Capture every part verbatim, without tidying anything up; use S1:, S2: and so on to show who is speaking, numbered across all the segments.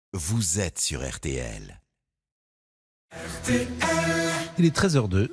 S1: Vous êtes sur R T L.
S2: R T L.
S3: Il est treize heures deux.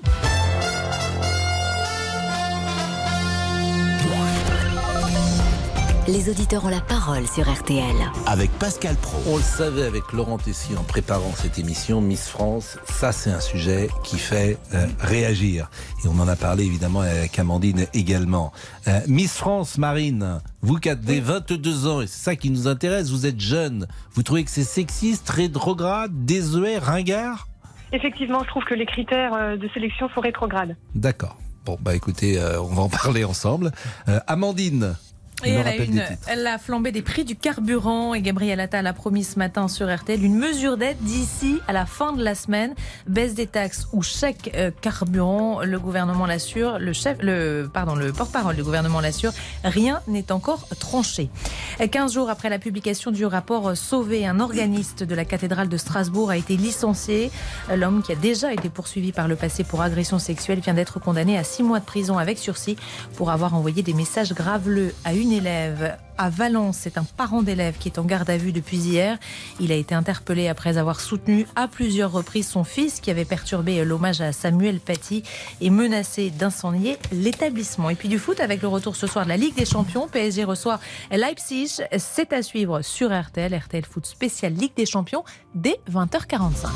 S4: Les auditeurs ont la parole sur R T L.
S1: Avec Pascal Praud.
S3: On le savait avec Laurent Tessier en préparant cette émission, Miss France, ça c'est un sujet qui fait euh, réagir. Et on en a parlé évidemment avec Amandine également. Euh, Miss France, Marine, vous qui avez vingt-deux ans, et c'est ça qui nous intéresse, vous êtes jeune, vous trouvez que c'est sexiste, rétrograde, désuet, ringard ?
S5: Effectivement, je trouve que les critères de sélection sont rétrogrades.
S3: D'accord. Bon, bah écoutez, euh, on va en parler ensemble. Euh, Amandine.
S6: Et elle a, une, elle a flambé des prix du carburant et Gabriel Attal a promis ce matin sur R T L une mesure d'aide d'ici à la fin de la semaine. Baisse des taxes ou chèque euh, carburant, le gouvernement l'assure, le chef, le, pardon, le porte-parole du gouvernement l'assure, rien n'est encore tranché. quinze jours après la publication du rapport Sauvé, un organiste de la cathédrale de Strasbourg a été licencié. L'homme qui a déjà été poursuivi par le passé pour agression sexuelle vient d'être condamné à six mois de prison avec sursis pour avoir envoyé des messages graveleux à une Une élève à Valence. C'est un parent d'élève qui est en garde à vue depuis hier. Il a été interpellé après avoir soutenu à plusieurs reprises son fils qui avait perturbé l'hommage à Samuel Paty et menacé d'incendier l'établissement. Et puis du foot avec le retour ce soir de la Ligue des Champions. P S G reçoit Leipzig. C'est à suivre sur R T L. R T L Foot spécial Ligue des Champions dès vingt heures quarante-cinq.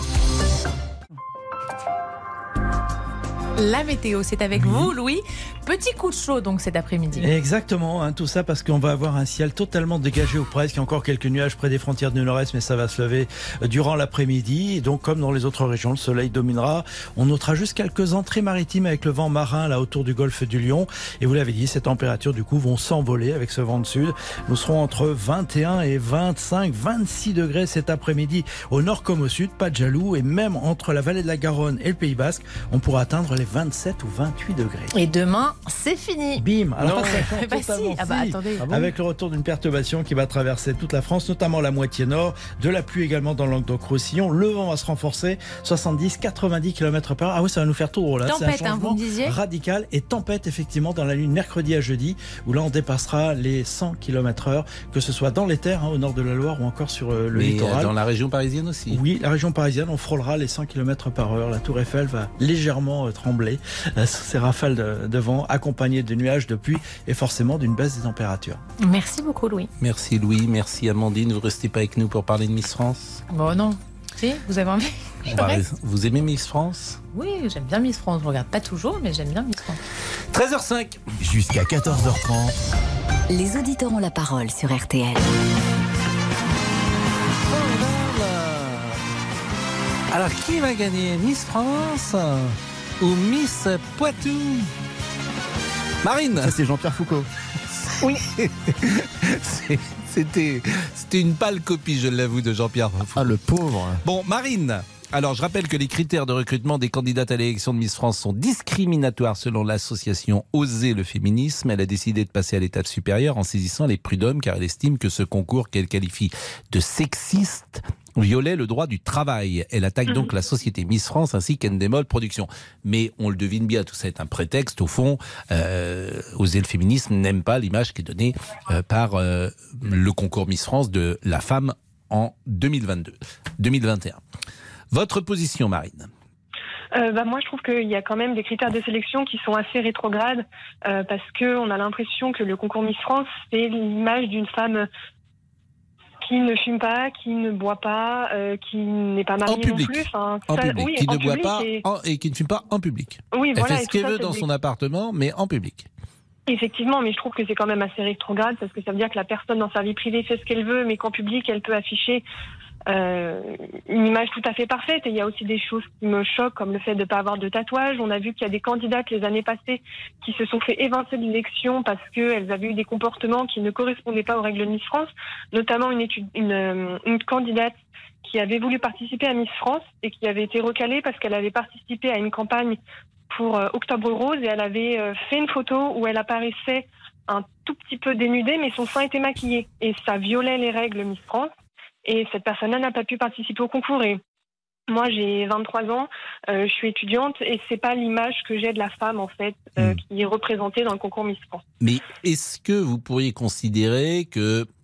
S6: La météo, c'est avec oui. vous, Louis. Petit coup de chaud donc cet après-midi.
S7: Exactement, hein, tout ça parce qu'on va avoir un ciel totalement dégagé ou presque. Il y a encore quelques nuages près des frontières du nord-est, mais ça va se lever durant l'après-midi. Et donc, comme dans les autres régions, le soleil dominera. On notera juste quelques entrées maritimes avec le vent marin là autour du golfe du Lion. Et vous l'avez dit, ces températures du coup vont s'envoler avec ce vent de sud. Nous serons entre vingt et un et vingt-cinq, vingt-six degrés cet après-midi au nord comme au sud, pas de jaloux. Et même entre la vallée de la Garonne et le Pays Basque, on pourra atteindre les vingt-sept ou vingt-huit degrés.
S6: Et demain, c'est fini.
S7: Bim. Alors
S6: non,
S7: ça change
S6: bah
S7: totalement.
S6: Si. Ah bah attendez.
S7: Ah bon Avec le retour d'une perturbation qui va traverser toute la France, notamment la moitié nord, de la pluie également dans le Languedoc-Roussillon. Le vent va se renforcer, soixante-dix à quatre-vingt-dix kilomètres par heure. Ah oui, ça va nous faire tout drôle. Là.
S6: Tempête,
S7: c'est un
S6: hein, vous me disiez.
S7: Radical et tempête effectivement dans la nuit de mercredi à jeudi, où là on dépassera les cent kilomètres heure, que ce soit dans les terres, hein, au nord de la Loire ou encore sur euh, le
S3: Mais
S7: littoral.
S3: Dans la région parisienne aussi.
S7: Oui, la région parisienne, on frôlera les cent kilomètres par heure. La Tour Eiffel va légèrement euh, trembler. Euh, ces rafales de, de vent accompagnées de nuages, de pluie et forcément d'une baisse des températures.
S6: Merci beaucoup Louis.
S3: Merci Louis, merci Amandine. Vous restez pas avec nous pour parler de Miss France ?
S6: Bon non. Si, vous avez envie ?
S3: Bah, vous aimez Miss France ?
S6: Oui, j'aime bien Miss France. Je regarde pas toujours, mais j'aime bien Miss France.
S3: treize heures cinq.
S1: Jusqu'à quatorze heures trente.
S4: Les auditeurs ont la parole sur R T L.
S3: Alors, qui va gagner, Miss France ou Miss Poitou ? Marine.
S7: Ça, c'est Jean-Pierre Foucault.
S5: Oui.
S3: C'était, c'était une pâle copie, je l'avoue, de Jean-Pierre Foucault.
S7: Ah, le pauvre.
S3: Bon, Marine. Alors, je rappelle que les critères de recrutement des candidates à l'élection de Miss France sont discriminatoires selon l'association Oser le féminisme. Elle a décidé de passer à l'étape supérieure en saisissant les prud'hommes car elle estime que ce concours qu'elle qualifie de sexiste violait le droit du travail. Elle attaque donc la société Miss France ainsi qu'Endemol Productions. Mais on le devine bien, tout ça est un prétexte. Au fond, euh, Oser le féminisme n'aime pas l'image qui est donnée euh, par euh, le concours Miss France de la femme en deux mille vingt-deux, deux mille vingt et un. Votre position, Marine ?
S5: Euh, bah moi, je trouve qu'il y a quand même des critères de sélection qui sont assez rétrogrades euh, parce qu'on a l'impression que le concours Miss France, c'est l'image d'une femme qui ne fume pas, qui ne boit pas, euh, qui n'est pas mariée
S3: en public.
S5: non plus. Enfin,
S3: en
S5: ça,
S3: public,
S5: oui,
S3: qui
S5: en
S3: ne boit
S5: public
S3: pas
S5: et...
S3: En, et qui ne fume pas en public.
S5: Oui,
S3: Elle
S5: voilà,
S3: fait ce qu'elle
S5: ça,
S3: veut dans
S5: des...
S3: son appartement, mais en public.
S5: Effectivement, mais je trouve que c'est quand même assez rétrograde parce que ça veut dire que la personne dans sa vie privée fait ce qu'elle veut, mais qu'en public, elle peut afficher Euh, une image tout à fait parfaite. Et il y a aussi des choses qui me choquent, comme le fait de ne pas avoir de tatouage. On a vu qu'il y a des candidates les années passées qui se sont fait évincer de l'élection parce qu'elles avaient eu des comportements qui ne correspondaient pas aux règles de Miss France, notamment une, étude, une, une candidate qui avait voulu participer à Miss France et qui avait été recalée parce qu'elle avait participé à une campagne pour euh, Octobre Rose et elle avait euh, fait une photo où elle apparaissait un tout petit peu dénudée, mais son sein était maquillé. Et ça violait les règles Miss France. Et cette personne-là n'a pas pu participer au concours. Et moi, j'ai vingt-trois ans, euh, je suis étudiante et c'est pas l'image que j'ai de la femme en fait euh, mmh. qui est représentée dans le concours Miss France.
S3: Mais est-ce que vous pourriez considérer que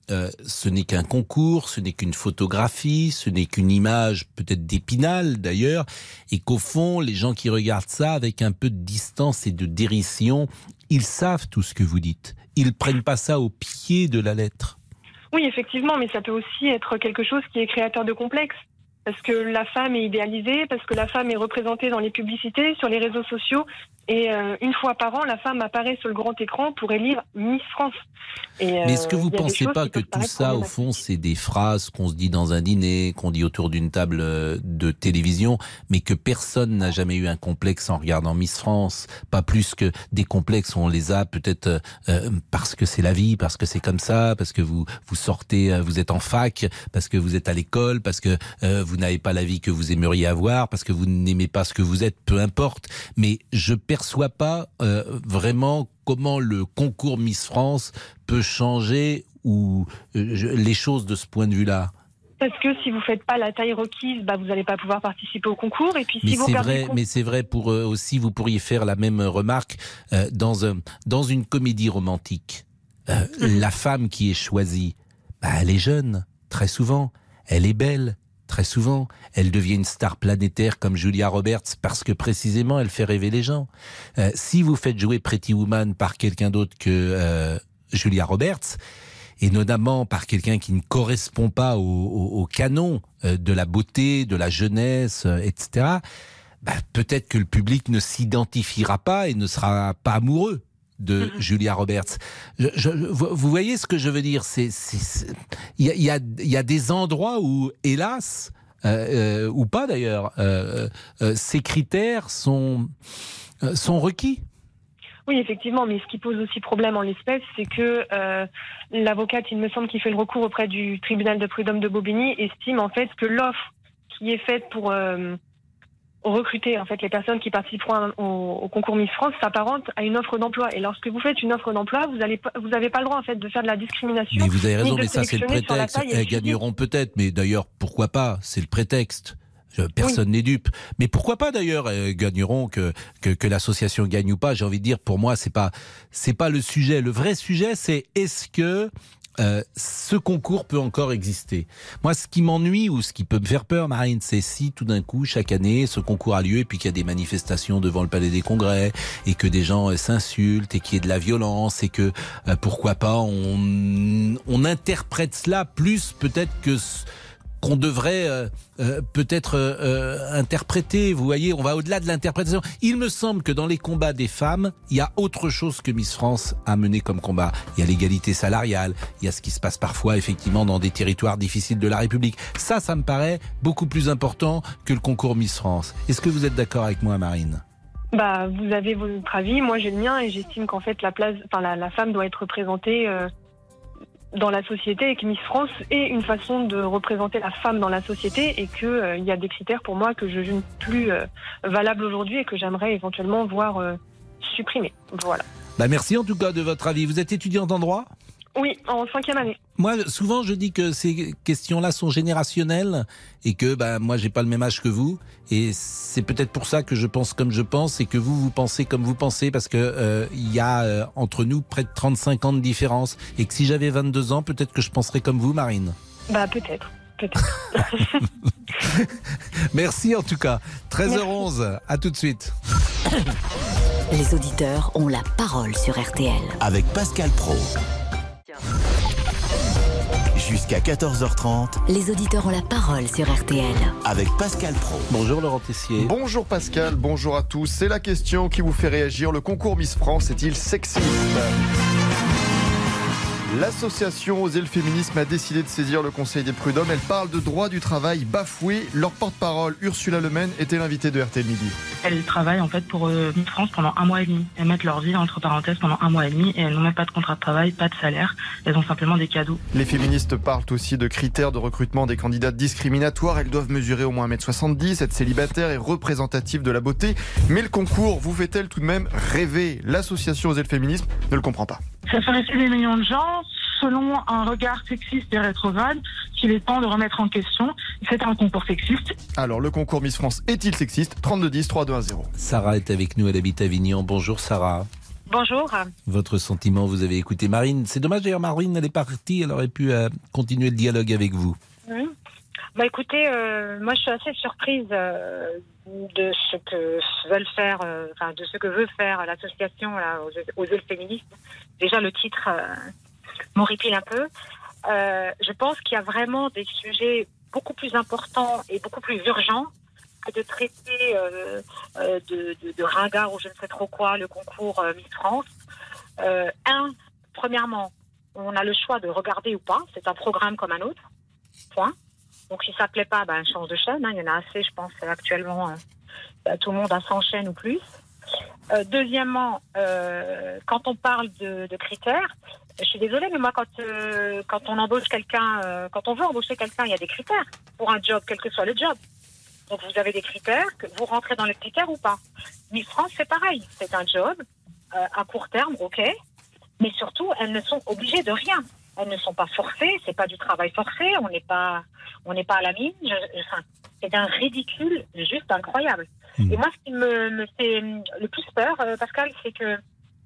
S3: euh, ce n'est qu'un concours, ce n'est qu'une photographie, ce n'est qu'une image peut-être d'Épinal d'ailleurs, et qu'au fond, les gens qui regardent ça avec un peu de distance et de dérision, ils savent tout ce que vous dites. Ils prennent pas ça au pied de la lettre.
S5: Oui, effectivement, mais ça peut aussi être quelque chose qui est créateur de complexes. Parce que la femme est idéalisée, parce que la femme est représentée dans les publicités, sur les réseaux sociaux. Et euh, une fois par an, la femme apparaît sur le grand écran pour élire Miss France. Et, euh,
S3: Mais est-ce que vous ne pensez pas que tout ça, au fond, c'est des phrases qu'on se dit dans un dîner, qu'on dit autour d'une table de télévision, mais que personne n'a jamais eu un complexe en regardant Miss France? Pas plus que des complexes où on les a peut-être euh, parce que c'est la vie, parce que c'est comme ça, parce que vous, vous sortez, vous êtes en fac, parce que vous êtes à l'école, parce que euh, vous n'avez pas la vie que vous aimeriez avoir, parce que vous n'aimez pas ce que vous êtes, peu importe. Mais je perçois pas euh, vraiment comment le concours Miss France peut changer ou euh, je, les choses de ce point de vue-là.
S5: Parce que si vous faites pas la taille requise, bah vous n'allez pas pouvoir participer au concours. Et puis si
S3: mais
S5: vous
S3: c'est
S5: perdez
S3: vrai,
S5: le concours...
S3: mais c'est vrai pour euh, aussi, vous pourriez faire la même remarque euh, dans un dans une comédie romantique. Euh, la femme qui est choisie, bah, elle est jeune, très souvent. Elle est belle. Très souvent, elle devient une star planétaire comme Julia Roberts parce que précisément elle fait rêver les gens. Euh, si vous faites jouer Pretty Woman par quelqu'un d'autre que euh, Julia Roberts, et notamment par quelqu'un qui ne correspond pas au, au, au canon euh, de la beauté, de la jeunesse, euh, et cetera, bah, peut-être que le public ne s'identifiera pas et ne sera pas amoureux de Julia Roberts. Je, je, vous voyez ce que je veux dire? C'est, c'est, il y a, il y a, il y a des endroits où, hélas, euh, euh, ou pas d'ailleurs, euh, euh, ces critères sont, euh, sont requis.
S5: Oui, effectivement, mais ce qui pose aussi problème en l'espèce, c'est que euh, l'avocate, il me semble, qui fait le recours auprès du tribunal de prud'homme de Bobigny, estime en fait que l'offre qui est faite pour euh, recruter en fait les personnes qui participeront au, au concours Miss France s'apparente à une offre d'emploi. Et lorsque vous faites une offre d'emploi, vous allez vous n'avez pas le droit en fait de faire de la discrimination.
S3: Mais vous avez raison, mais ça c'est le prétexte. Elles gagneront peut-être, mais d'ailleurs pourquoi pas? C'est le prétexte. Personne oui. n'est dupe. Mais pourquoi pas d'ailleurs euh, gagneront que, que que l'association gagne ou pas? J'ai envie de dire, pour moi c'est pas c'est pas le sujet. Le vrai sujet c'est est-ce que Euh, ce concours peut encore exister. Moi, ce qui m'ennuie ou ce qui peut me faire peur, Marine, c'est si tout d'un coup, chaque année, ce concours a lieu et puis qu'il y a des manifestations devant le Palais des Congrès et que des gens euh, s'insultent et qu'il y ait de la violence et que, euh, pourquoi pas, on, on interprète cela plus peut-être que qu'on devrait euh, euh, peut-être euh, interpréter. Vous voyez, on va au-delà de l'interprétation. Il me semble que dans les combats des femmes, il y a autre chose que Miss France a mené comme combat. Il y a l'égalité salariale, il y a ce qui se passe parfois effectivement dans des territoires difficiles de la République. Ça, ça me paraît beaucoup plus important que le concours Miss France. Est-ce que vous êtes d'accord avec moi, Marine ?
S5: Bah, vous avez votre avis, moi j'ai le mien et j'estime qu'en fait la place, enfin la, la femme doit être représentée euh, dans la société et que Miss France est une façon de représenter la femme dans la société et qu'il euh, y a des critères pour moi que je juge plus euh, valables aujourd'hui et que j'aimerais éventuellement voir euh, supprimer. Voilà.
S3: Bah merci en tout cas de votre avis. Vous êtes étudiante en droit ?
S5: Oui, en cinquième année.
S3: Moi, souvent, je dis que ces questions-là sont générationnelles et que bah, moi, j'ai pas le même âge que vous. Et c'est peut-être pour ça que je pense comme je pense et que vous, vous pensez comme vous pensez parce que euh, il y a euh, entre nous près de trente-cinq ans de différence. Et que si j'avais vingt-deux ans, peut-être que je penserais comme vous, Marine.
S5: Bah, peut-être. Peut-être.
S3: Merci en tout cas. treize heures onze, à tout de suite.
S4: Les auditeurs ont la parole sur R T L.
S1: Avec Pascal Praud. Jusqu'à quatorze heures trente.
S4: Les auditeurs ont la parole sur R T L.
S1: Avec Pascal Praud.
S3: Bonjour Laurent Tessier.
S8: Bonjour Pascal, bonjour à tous. C'est la question qui vous fait réagir. Le concours Miss France est-il sexiste ? L'association Oser le féminisme a décidé de saisir le Conseil des prud'hommes. Elle parle de droit du travail bafoué. Leur porte-parole, Ursula Le Maine, était l'invitée de R T L Midi.
S9: Elles travaillent en fait pour euh, Miss France pendant un mois et demi. Elles mettent leur vie entre parenthèses pendant un mois et demi et elles n'ont même pas de contrat de travail, pas de salaire. Elles ont simplement des cadeaux.
S8: Les féministes parlent aussi de critères de recrutement des candidates discriminatoires. Elles doivent mesurer au moins un mètre soixante-dix, être célibataires et représentatives de la beauté. Mais le concours vous fait-elle tout de même rêver ? L'association Oser le féminisme ne le comprend pas.
S9: Ça fait rester des millions de gens selon un regard sexiste et rétrograde qu'il est temps de remettre en question. C'est un concours sexiste.
S8: Alors, le concours Miss France est-il sexiste ? trente-deux dix, trois deux un zéro.
S3: Sarah est avec nous, elle habite à Avignon. Bonjour Sarah.
S10: Bonjour.
S3: Votre sentiment, vous avez écouté Marine. C'est dommage d'ailleurs, Marine, elle est partie, elle aurait pu euh, continuer le dialogue avec vous.
S10: Mmh. Bah écoutez, euh, moi je suis assez surprise euh, de ce que veulent faire, euh, enfin de ce que veut faire l'association là, aux, aux ailes féministes. Déjà le titre euh, m'horripile un peu. Euh, je pense qu'il y a vraiment des sujets beaucoup plus importants et beaucoup plus urgents de traiter euh, euh, de, de, de ringard ou je ne sais trop quoi, le concours euh, Miss France. Euh, un, premièrement, on a le choix de regarder ou pas. C'est un programme comme un autre. Point. Donc si ça ne plaît pas, ben, change de chaîne. Hein. Il y en a assez, je pense, actuellement. Euh, tout le monde a cent chaînes ou plus. Euh, deuxièmement, euh, quand on parle de, de critères, je suis désolée, mais moi, quand, euh, quand on embauche quelqu'un, euh, quand on veut embaucher quelqu'un, il y a des critères pour un job, quel que soit le job. Donc vous avez des critères, que vous rentrez dans les critères ou pas. Miss France, c'est pareil. C'est un job euh, à court terme, ok. Mais surtout, elles ne sont obligées de rien. Elles ne sont pas forcées. C'est pas du travail forcé. On n'est pas, on n'est pas à la mine. Je, je, enfin, c'est un ridicule juste incroyable. Mmh. Et moi, ce qui me, me fait le plus peur, euh, Pascal, c'est que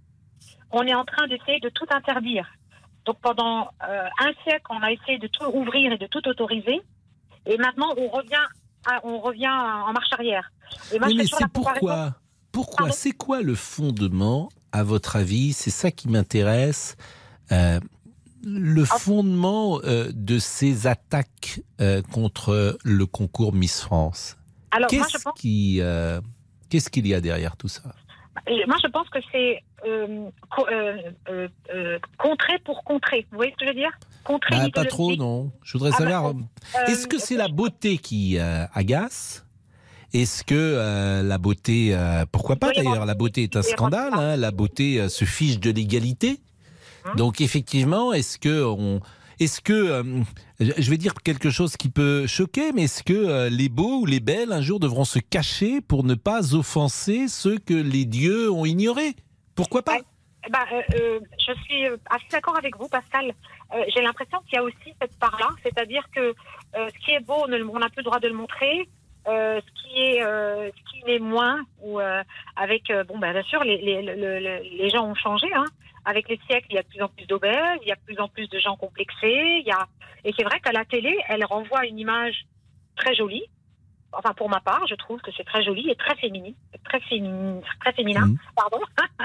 S10: on est en train d'essayer de tout interdire. Donc pendant euh, un siècle, on a essayé de tout ouvrir et de tout autoriser. Et maintenant, on revient. Ah, on revient en marche arrière. Et moi,
S3: oui, mais c'est pourquoi Pourquoi C'est quoi le fondement, à votre avis? C'est ça qui m'intéresse. Euh, le fondement euh, de ces attaques euh, contre le concours Miss France.
S10: Alors,
S3: qu'est-ce,
S10: moi, je pense...
S3: qui, euh, qu'est-ce qu'il y a derrière tout ça?
S10: Moi, je pense que c'est euh, euh, euh, euh, contrer pour contrer. Vous voyez ce que je veux dire? Contrer
S3: ah, pas trop, non. Je voudrais ah, savoir, bah, euh, est-ce que c'est la beauté qui euh, agace? Est-ce que euh, la beauté, euh, pourquoi pas d'ailleurs, la beauté est un scandale, hein, la beauté euh, se fiche de l'égalité. Hum. Donc effectivement, est-ce que on... Est-ce que, euh, je vais dire quelque chose qui peut choquer, mais est-ce que euh, les beaux ou les belles, un jour, devront se cacher pour ne pas offenser ceux que les dieux ont ignorés? Pourquoi pas?
S10: bah, euh, euh, Je suis assez d'accord avec vous, Pascal. Euh, j'ai l'impression qu'il y a aussi cette part-là, c'est-à-dire que euh, ce qui est beau, on n'a plus le droit de le montrer. Euh, ce qui est, euh, ce qui l'est moins, ou euh, avec, euh, bon, ben, bien sûr, les, les, les, les gens ont changé, hein. Avec les siècles, il y a de plus en plus d'obèses, il y a de plus en plus de gens complexés. Il y a... Et c'est vrai qu'à la télé, elle renvoie une image très jolie. Enfin, pour ma part, je trouve que c'est très joli et très féminin. Très, fémin... très féminin, mmh. pardon.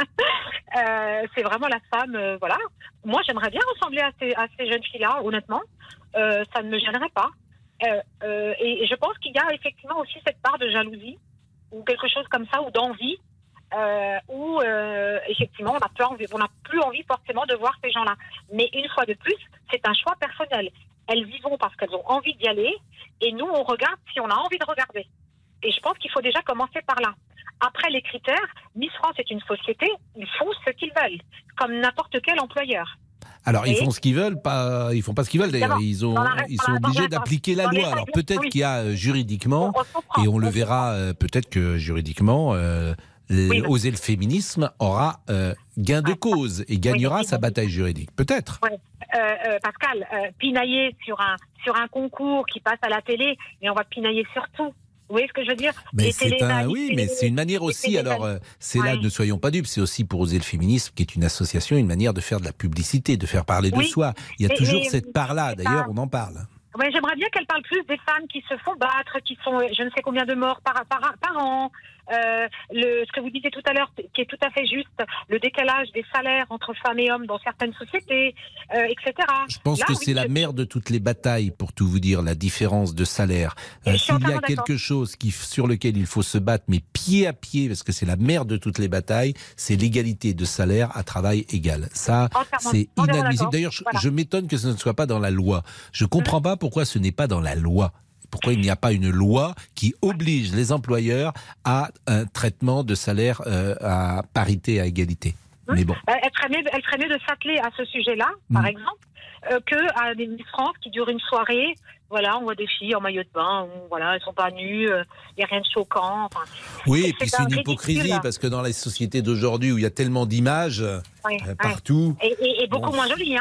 S10: euh, c'est vraiment la femme, euh, voilà. Moi, j'aimerais bien ressembler à ces, à ces jeunes filles-là, honnêtement. Euh, ça ne me gênerait pas. Euh, euh, et je pense qu'il y a effectivement aussi cette part de jalousie, ou quelque chose comme ça, ou d'envie. Euh, où euh, effectivement on n'a plus envie, on n'a plus envie forcément de voir ces gens-là. Mais une fois de plus, c'est un choix personnel. Elles y vont parce qu'elles ont envie d'y aller, et nous on regarde si on a envie de regarder. Et je pense qu'il faut déjà commencer par là. Après les critères, Miss France est une société, ils font ce qu'ils veulent, comme n'importe quel employeur.
S3: Alors, ils font ce qu'ils veulent, pas, ils font pas ce qu'ils veulent d'ailleurs. Ils, ont, la, ils sont obligés la, d'appliquer la loi. Alors peut-être oui. qu'il y a juridiquement, on et on le verra, euh, peut-être que juridiquement, euh, oui, oser le féminisme aura euh, gain de cause et gagnera oui, sa bataille juridique. Peut-être.
S10: Oui. Euh, euh, Pascal, euh, pinailler sur un, sur un concours qui passe à la télé, mais on va pinailler sur tout. Vous voyez ce que je veux dire?
S3: mais c'est un, Oui, mais c'est une manière aussi, alors euh, c'est ouais. là, ne soyons pas dupes, c'est aussi pour Oser le féminisme, qui est une association, une manière de faire de la publicité, de faire parler oui. de soi. Il y a mais, toujours mais, cette part-là, d'ailleurs, on en parle.
S10: Ouais, j'aimerais bien qu'elle parle plus des femmes qui se font battre, qui font je ne sais combien de morts par, par, par an. Euh, le, ce que vous disiez tout à l'heure, qui est tout à fait juste, le décalage des salaires entre femmes et hommes dans certaines sociétés, euh, et cetera.
S3: Je pense Là, que oui, c'est je... la mère de toutes les batailles, pour tout vous dire, la différence de salaire. Euh, s'il y a quelque chose qui, sur lequel il faut se battre, mais pied à pied, parce que c'est la mère de toutes les batailles, c'est l'égalité de salaire à travail égal. Ça, entièrement, c'est inadmissible. D'ailleurs, je, voilà. je m'étonne que ce ne soit pas dans la loi. Je ne comprends mmh. pas pourquoi ce n'est pas dans la loi. Pourquoi il n'y a pas une loi qui oblige les employeurs à un traitement de salaire euh, à parité, à égalité? Mais bon.
S10: Elle ferait mieux, elle ferait mieux de s'atteler à ce sujet-là, par mmh. exemple, euh, qu'à des Miss France qui durent une soirée. Voilà, on voit des filles en maillot de bain, où, voilà, elles sont pas nues, il euh, n'y a rien de choquant. Enfin,
S3: oui, et puis c'est une hypocrisie, ridicule, parce que dans les sociétés d'aujourd'hui où il y a tellement d'images oui, euh, partout...
S10: Et, et, et beaucoup bon. moins jolies, hein.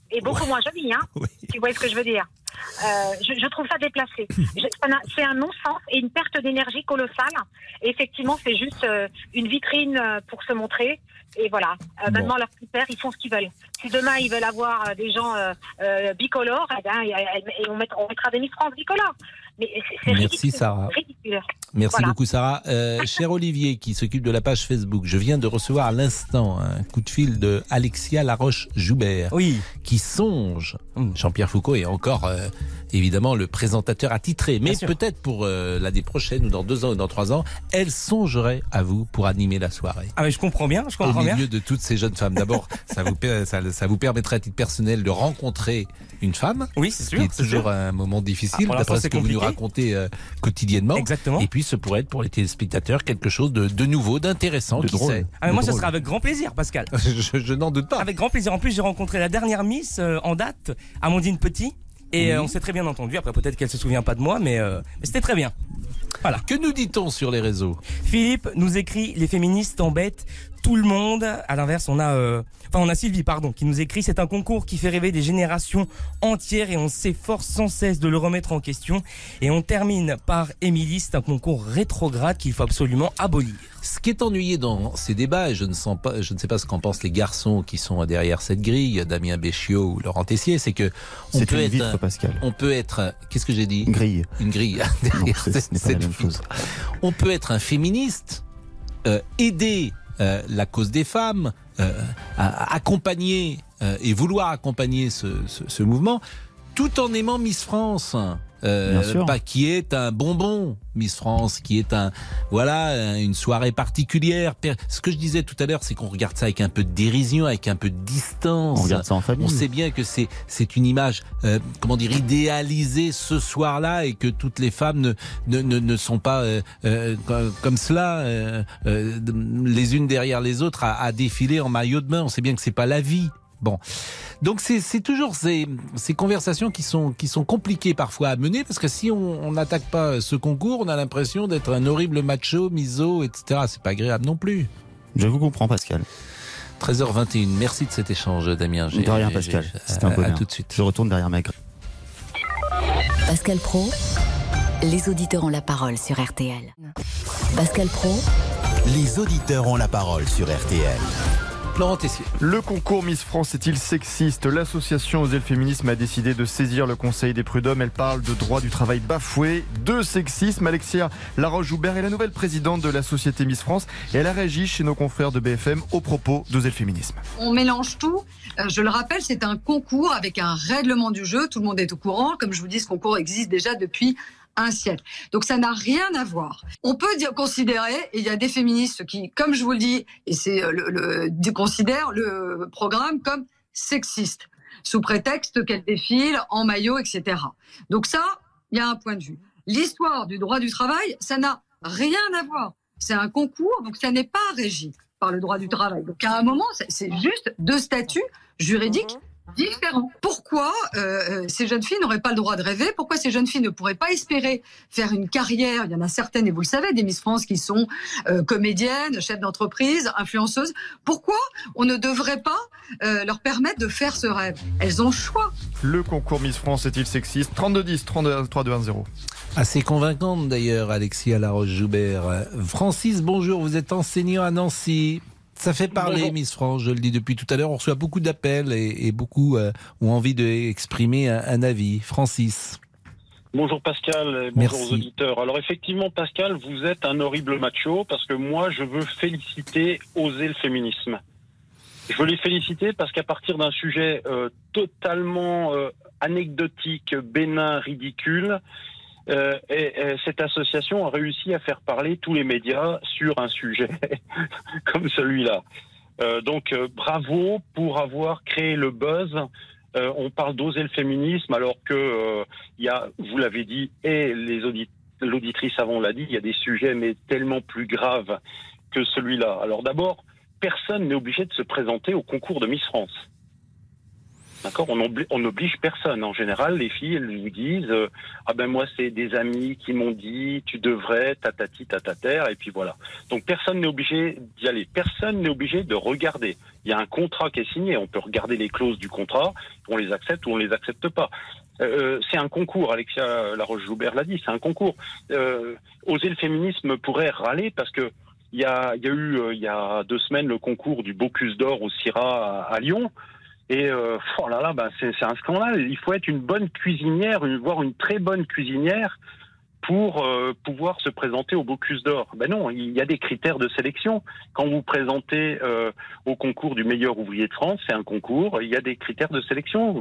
S10: et beaucoup ouais. moins jolie, hein, oui. si vous voyez ce que je veux dire. Euh, je, je trouve ça déplacé. Je, c'est un non-sens et une perte d'énergie colossale. Et effectivement, c'est juste euh, une vitrine pour se montrer. Et voilà, euh, bon. Maintenant leurs critères, ils font ce qu'ils veulent. Si demain ils veulent avoir euh, des gens euh, euh, bicolores, eh ben, et, et on, met, on mettra des Miss France bicolores. Mais c'est, c'est
S3: Merci
S10: ridicule,
S3: Sarah.
S10: Ridicule.
S3: Merci
S10: voilà.
S3: beaucoup Sarah. Euh, cher Olivier qui s'occupe de la page Facebook, je viens de recevoir à l'instant un coup de fil de Alexia Laroche-Joubert
S11: oui.
S3: qui songe. Jean-Pierre Foucault est encore euh, évidemment le présentateur attitré, mais peut-être pour euh, l'année prochaine ou dans deux ans ou dans trois ans, elle songerait à vous pour animer la soirée.
S11: Ah mais je comprends bien, je comprends bien.
S3: Au milieu bien. de toutes ces jeunes femmes. D'abord, ça vous ça, ça vous permettrait à titre personnel de rencontrer une femme.
S11: Oui, c'est sûr.
S3: Qui est
S11: c'est
S3: toujours
S11: sûr.
S3: un moment difficile,
S11: ah,
S3: d'après ce que
S11: compliqué.
S3: vous nous racontez euh, quotidiennement.
S11: Exactement.
S3: Et puis, ce pourrait être pour les téléspectateurs quelque chose de, de nouveau, d'intéressant,
S11: de
S3: qui
S11: drôle.
S3: sait.
S11: Ah, mais moi,
S3: drôle.
S11: ça sera avec grand plaisir, Pascal.
S3: je, je n'en doute pas.
S11: Avec grand plaisir. En plus, j'ai rencontré la dernière Miss euh, en date, Amandine Petit, et oui. euh, on s'est très bien entendu. Après, peut-être qu'elle se souvient pas de moi, mais, euh, mais c'était très bien. Voilà.
S3: Que nous dit-on sur les réseaux ?
S11: Philippe nous écrit: les féministes embêtent tout le monde. À l'inverse, on a, euh, enfin, on a Sylvie, pardon, qui nous écrit: c'est un concours qui fait rêver des générations entières et on s'efforce sans cesse de le remettre en question. Et on termine par Émilie: c'est un concours rétrograde qu'il faut absolument abolir.
S3: Ce qui est ennuyé dans ces débats, et je ne, sens pas, je ne sais pas ce qu'en pensent les garçons qui sont derrière cette grille, Damien Béchiot ou Laurent Tessier, c'est que on
S12: c'est
S3: peut
S12: une
S3: être,
S12: vitre, Pascal.
S3: On peut être, qu'est-ce que j'ai dit ?
S12: Grille.
S3: Une grille derrière
S12: non,
S3: cette,
S12: ce n'est pas
S3: cette
S12: la même chose.
S3: On peut être un féministe, euh, aider euh, la cause des femmes, euh, à, à accompagner euh, et vouloir accompagner ce, ce, ce mouvement, tout en aimant Miss France. Euh, pas qui est un bonbon, Miss France, qui est un voilà une soirée particulière. Ce que je disais tout à l'heure, c'est qu'on regarde ça avec un peu de dérision, avec un peu de distance.
S12: On regarde ça en famille.
S3: On sait bien que c'est c'est une image, euh, comment dire, idéalisée ce soir-là, et que toutes les femmes ne ne ne, ne sont pas euh, euh, comme cela, euh, euh, les unes derrière les autres, à, à défiler en maillot de bain. On sait bien que c'est pas la vie. Bon, donc c'est, c'est toujours ces, ces conversations qui sont, qui sont compliquées parfois à mener, parce que si on n'attaque pas ce concours, on a l'impression d'être un horrible macho, miso, et cetera. C'est pas agréable non plus.
S12: Je vous comprends, Pascal.
S3: treize heures vingt et une, merci de cet échange, Damien.
S12: J'ai, de rien, Pascal. C'était un bonheur.
S3: À tout de suite.
S12: Je retourne derrière ma grille.
S4: Pascal Praud, les auditeurs ont la parole sur R T L. Pascal Praud,
S1: les auditeurs ont la parole sur R T L.
S8: Le concours Miss France est-il sexiste ? L'association Oser le féminisme a décidé de saisir le Conseil des prud'hommes. Elle parle de droit du travail bafoué, de sexisme. Alexia Laroche-Joubert est la nouvelle présidente de la société Miss France et elle a réagi chez nos confrères de B F M au propos d'Oser le féminisme.
S13: On mélange tout. Je le rappelle, c'est un concours avec un règlement du jeu. Tout le monde est au courant. Comme je vous dis, ce concours existe déjà depuis un siècle. Donc ça n'a rien à voir. On peut dire, considérer, et il y a des féministes qui, comme je vous le dis, et c'est le, le considèrent le programme comme sexiste, sous prétexte qu'elle défile en maillot, et cetera. Donc ça, il y a un point de vue. L'histoire du droit du travail, ça n'a rien à voir. C'est un concours, donc ça n'est pas régi par le droit du travail. Donc à un moment, c'est juste deux statuts juridiques différents. Pourquoi euh, ces jeunes filles n'auraient pas le droit de rêver ? Pourquoi ces jeunes filles ne pourraient pas espérer faire une carrière ? Il y en a certaines, et vous le savez, des Miss France qui sont euh, comédiennes, chefs d'entreprise, influenceuses. Pourquoi on ne devrait pas euh, leur permettre de faire ce rêve ? Elles ont le choix.
S8: Le concours Miss France est-il sexiste ? trente-deux dix, trente-trois deux un zéro.
S3: Assez convaincante d'ailleurs, Alexia Laroche-Joubert. Francis, bonjour, vous êtes enseignant à Nancy. Ça fait parler, bonjour. Miss France, je le dis depuis tout à l'heure. On reçoit beaucoup d'appels et, et beaucoup euh, ont envie d'exprimer un, un avis. Francis.
S14: Bonjour Pascal, et bonjour Merci. Aux auditeurs. Alors effectivement, Pascal, vous êtes un horrible macho parce que moi, je veux féliciter Oser le féminisme. Je veux les féliciter parce qu'à partir d'un sujet euh, totalement euh, anecdotique, bénin, ridicule, Euh, et, et cette association a réussi à faire parler tous les médias sur un sujet comme celui-là. Euh, donc euh, bravo pour avoir créé le buzz. Euh, on parle d'oser le féminisme alors que euh, il y a, vous l'avez dit, et les audit- l'auditrice avant l'a dit, il y a des sujets mais tellement plus graves que celui-là. Alors d'abord, personne n'est obligé de se présenter au concours de Miss France. D'accord, on oblige, on oblige personne. En général, les filles, elles vous disent euh, ah ben moi c'est des amis qui m'ont dit tu devrais tatati tatater et puis voilà. Donc personne n'est obligé d'y aller. Personne n'est obligé de regarder. Il y a un contrat qui est signé. On peut regarder les clauses du contrat. On les accepte ou on les accepte pas. Euh, c'est un concours. Alexia Laroche-Joubert l'a dit. C'est un concours. Euh, oser le féminisme pourrait râler parce que il y a, il y a eu euh, il y a deux semaines le concours du Bocuse d'Or au Syrah à, à Lyon. Et euh, oh là là, bah c'est, c'est un scandale. Il faut être une bonne cuisinière, une, voire une très bonne cuisinière, pour euh, pouvoir se présenter au Bocuse d'Or. Ben non, il y a des critères de sélection. Quand vous présentez euh, au concours du meilleur ouvrier de France, c'est un concours. Il y a des critères de sélection.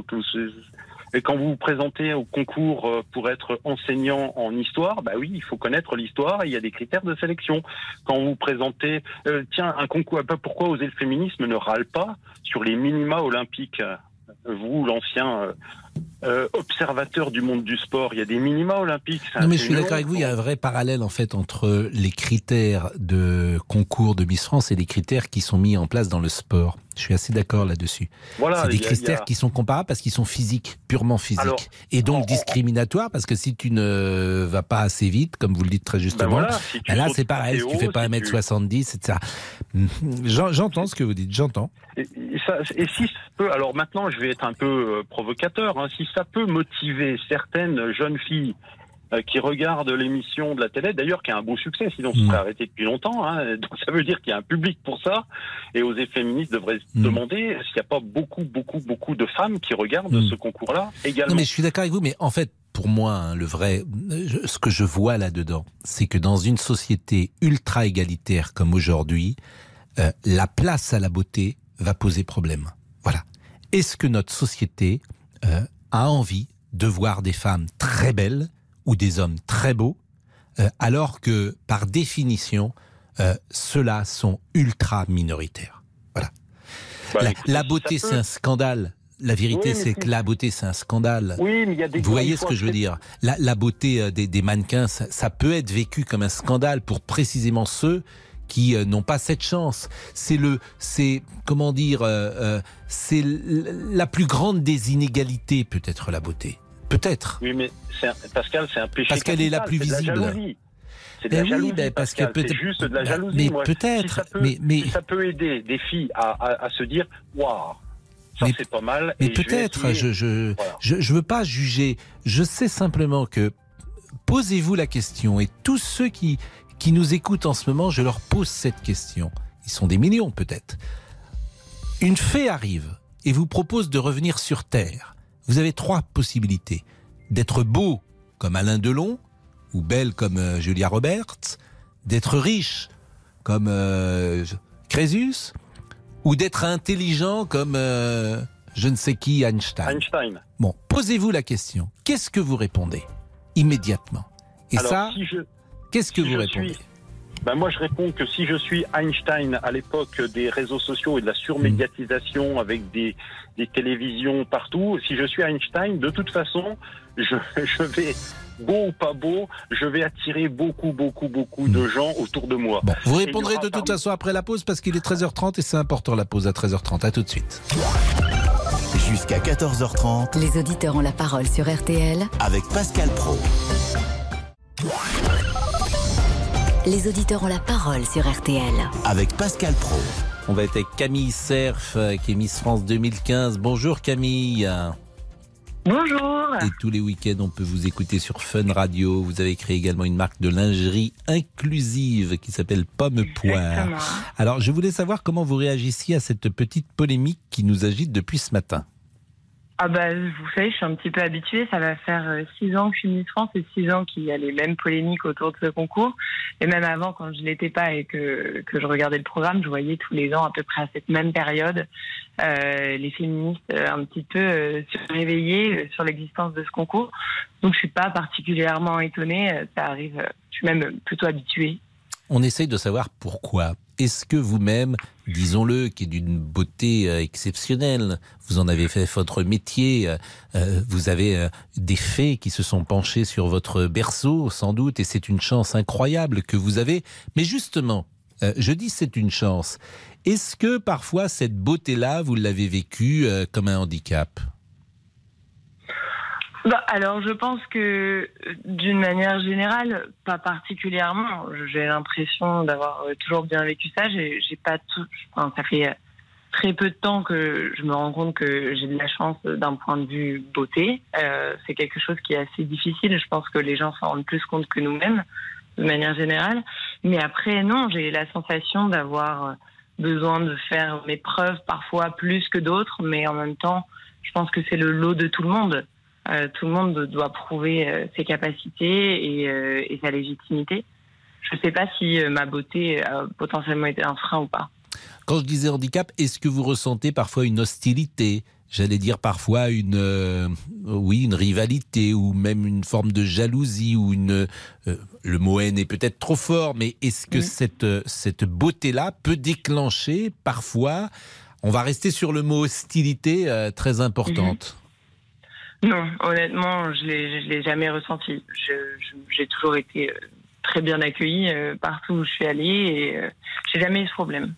S14: Et quand vous vous présentez au concours pour être enseignant en histoire, bah oui, il faut connaître l'histoire et il y a des critères de sélection. Quand vous vous présentez, euh, tiens, un concours, pourquoi oser le féminisme ne râle pas sur les minima olympiques? Vous, l'ancien euh, euh, observateur du monde du sport, il y a des minima olympiques.
S3: Non mais je suis d'accord avec vous, il y a un vrai parallèle en fait entre les critères de concours de Miss France et les critères qui sont mis en place dans le sport. Je suis assez d'accord là-dessus.
S14: Voilà,
S3: c'est des
S14: y a,
S3: critères
S14: y a...
S3: qui sont comparables parce qu'ils sont physiques, purement physiques. Alors, et donc
S14: en,
S3: discriminatoires parce que si tu ne vas pas assez vite, comme vous le dites très justement, ben voilà, si ben là c'est pareil, si tu fais pas un mètre soixante-dix, et cetera. J'entends ce que vous dites, j'entends.
S14: Et, et, ça, et si ça peut, alors maintenant je vais être un peu provocateur, hein, si ça peut motiver certaines jeunes filles euh, qui regardent l'émission de la télé, d'ailleurs qui a un beau succès, sinon ce serait mmh. arrêté depuis longtemps, hein, donc ça veut dire qu'il y a un public pour ça, et Oser féministes devraient se mmh. demander s'il n'y a pas beaucoup, beaucoup, beaucoup de femmes qui regardent mmh. ce concours-là également.
S3: Non mais je suis d'accord avec vous, mais en fait, pour moi, hein, le vrai, je, ce que je vois là-dedans, c'est que dans une société ultra égalitaire comme aujourd'hui, euh, la place à la beauté va poser problème. Voilà. Est-ce que notre société euh, a envie de voir des femmes très belles ou des hommes très beaux, euh, alors que, par définition, euh, ceux-là sont ultra minoritaires. Voilà. Bah, la, écoutez, la beauté, c'est peut... un scandale. La vérité, oui, c'est que la beauté, c'est un scandale.
S14: Oui, mais il y a des
S3: Vous voyez ce que je veux dire? La, la beauté des, des mannequins, ça, ça peut être vécu comme un scandale pour précisément ceux qui euh, n'ont pas cette chance. C'est le, c'est comment dire, euh, euh, c'est la plus grande des inégalités, peut-être la beauté, peut-être.
S14: Oui, mais c'est un, Pascal, c'est un péché.
S3: Parce qu'elle est la plus
S14: visible.
S3: C'est de la
S14: jalousie. C'est de la
S3: oui,
S14: jalousie,
S3: ben parce
S14: Pascal,
S3: que peut-être.
S14: C'est juste de la jalousie.
S3: Mais
S14: moi.
S3: peut-être.
S14: Si ça peut,
S3: mais, mais...
S14: si ça peut aider des filles à, à, à se dire, waouh. Ça,
S3: mais,
S14: c'est pas mal.
S3: Mais
S14: et
S3: peut-être,
S14: je,
S3: je, je,
S14: voilà.
S3: je, je veux pas juger. Je sais simplement que posez-vous la question, et tous ceux qui, qui nous écoutent en ce moment, je leur pose cette question. Ils sont des millions peut-être. Une fée arrive et vous propose de revenir sur Terre. Vous avez trois possibilités. D'être beau comme Alain Delon, ou belle comme euh, Julia Roberts, d'être riche comme euh, Crésus, ou d'être intelligent comme euh, je ne sais qui, Einstein.
S14: Einstein.
S3: Bon, posez-vous la question. Qu'est-ce que vous répondez immédiatement? Et
S14: Alors,
S3: ça,
S14: si je,
S3: qu'est-ce que
S14: si
S3: vous répondez?
S14: suis, ben moi, je réponds que si je suis Einstein à l'époque des réseaux sociaux et de la surmédiatisation mmh. avec des, des télévisions partout, si je suis Einstein, de toute façon, je, je vais... beau ou pas beau, je vais attirer beaucoup, beaucoup, beaucoup de gens autour de moi.
S3: Bon, vous répondrez de toute parmi... façon après la pause parce qu'il est treize heures trente et c'est important la pause à treize heures trente. À tout de suite.
S1: Jusqu'à quatorze heures trente.
S4: Les auditeurs ont la parole sur R T L
S1: avec Pascal Praud.
S4: Les auditeurs ont la parole sur R T L
S1: avec Pascal Praud.
S3: On va être avec Camille Cerf qui est Miss France deux mille quinze. Bonjour Camille.
S15: Bonjour.
S3: Et tous les week-ends, on peut vous écouter sur Fun Radio. Vous avez créé également une marque de lingerie inclusive qui s'appelle Pomme Poire. Alors, je voulais savoir comment vous réagissiez à cette petite polémique qui nous agite depuis ce matin.
S15: Ah bah, vous savez, je suis un petit peu habituée. Ça va faire six ans que je suis Miss France et six ans qu'il y a les mêmes polémiques autour de ce concours. Et même avant, quand je l'étais pas et que que je regardais le programme, je voyais tous les ans à peu près à cette même période euh, les féministes euh, un petit peu euh, se réveiller euh, sur l'existence de ce concours. Donc je suis pas particulièrement étonnée. Ça arrive. Je suis même plutôt habituée.
S3: On essaye de savoir pourquoi. Est-ce que vous-même, disons-le, qui est d'une beauté euh, exceptionnelle, vous en avez fait votre métier, euh, vous avez euh, des fées qui se sont penchées sur votre berceau, sans doute, et c'est une chance incroyable que vous avez. Mais justement, Euh, je dis c'est une chance. Est-ce que parfois cette beauté-là, vous l'avez vécue euh, comme un handicap ?
S15: Bah, alors, je pense que d'une manière générale, pas particulièrement. J'ai l'impression d'avoir toujours bien vécu ça. J'ai, j'ai pas tout. Enfin, ça fait très peu de temps que je me rends compte que j'ai de la chance d'un point de vue beauté. Euh, c'est quelque chose qui est assez difficile. Je pense que les gens s'en rendent plus compte que nous-mêmes, de manière générale. Mais après, non, j'ai la sensation d'avoir besoin de faire mes preuves parfois plus que d'autres. Mais en même temps, je pense que c'est le lot de tout le monde. Euh, tout le monde doit prouver euh, ses capacités et, euh, et sa légitimité. Je ne sais pas si euh, ma beauté a potentiellement été un frein ou pas.
S3: Quand je disais handicap, est-ce que vous ressentez parfois une hostilité ? J'allais dire parfois une, euh, oui, une rivalité ou même une forme de jalousie ou une. Euh, le mot haine est peut-être trop fort, mais est-ce que oui. cette cette beauté-là peut déclencher parfois, on va rester sur le mot hostilité euh, très importante.
S15: Mmh. Non, honnêtement, je l'ai, je l'ai jamais ressenti. Je, je, j'ai toujours été très bien accueillie euh, partout où je suis allée et euh, j'ai jamais eu ce problème.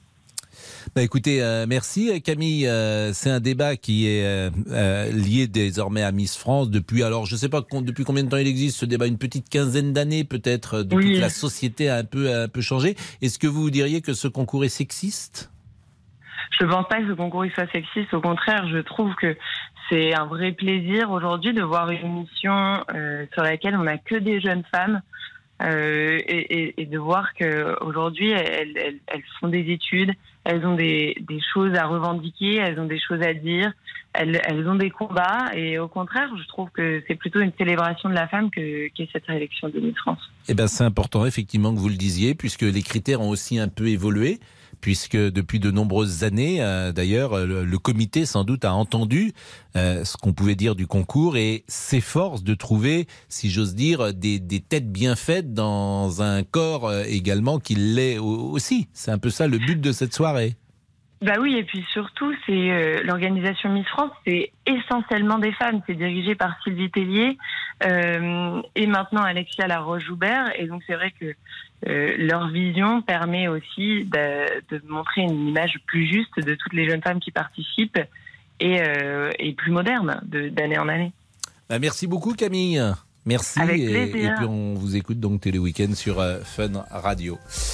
S3: Bah écoutez, euh, merci Camille. Euh, c'est un débat qui est euh, euh, lié désormais à Miss France depuis, alors je ne sais pas depuis combien de temps il existe ce débat, une petite quinzaine d'années peut-être, depuis oui. que la société a un peu, a un peu changé. Est-ce que vous diriez que ce concours est sexiste ?
S15: Je ne pense pas que ce concours soit sexiste. Au contraire, je trouve que c'est un vrai plaisir aujourd'hui de voir une émission euh, sur laquelle on n'a que des jeunes femmes euh, et, et, et de voir qu'aujourd'hui, elles, elles, elles font des études, elles ont des, des choses à revendiquer, elles ont des choses à dire, elles, elles ont des combats. Et au contraire, je trouve que c'est plutôt une célébration de la femme que, qu'est cette élection de Miss France.
S3: Eh ben, c'est important effectivement que vous le disiez, puisque les critères ont aussi un peu évolué. Puisque depuis de nombreuses années, euh, d'ailleurs, le, le comité sans doute a entendu euh, ce qu'on pouvait dire du concours et s'efforce de trouver, si j'ose dire, des, des têtes bien faites dans un corps euh, également qui l'est aussi. C'est un peu ça le but de cette soirée.
S15: Bah oui, et puis surtout, c'est euh, l'organisation Miss France, c'est essentiellement des femmes. C'est dirigé par Sylvie Tellier euh, et maintenant Alexia Laroche-Joubert. Et donc c'est vrai que euh, leur vision permet aussi de, de montrer une image plus juste de toutes les jeunes femmes qui participent et, euh, et plus moderne de, d'année en année.
S3: Bah merci beaucoup Camille. Merci.
S15: Avec
S3: et,
S15: plaisir.
S3: Et puis on vous écoute donc Télé Week-end sur euh, Fun Radio.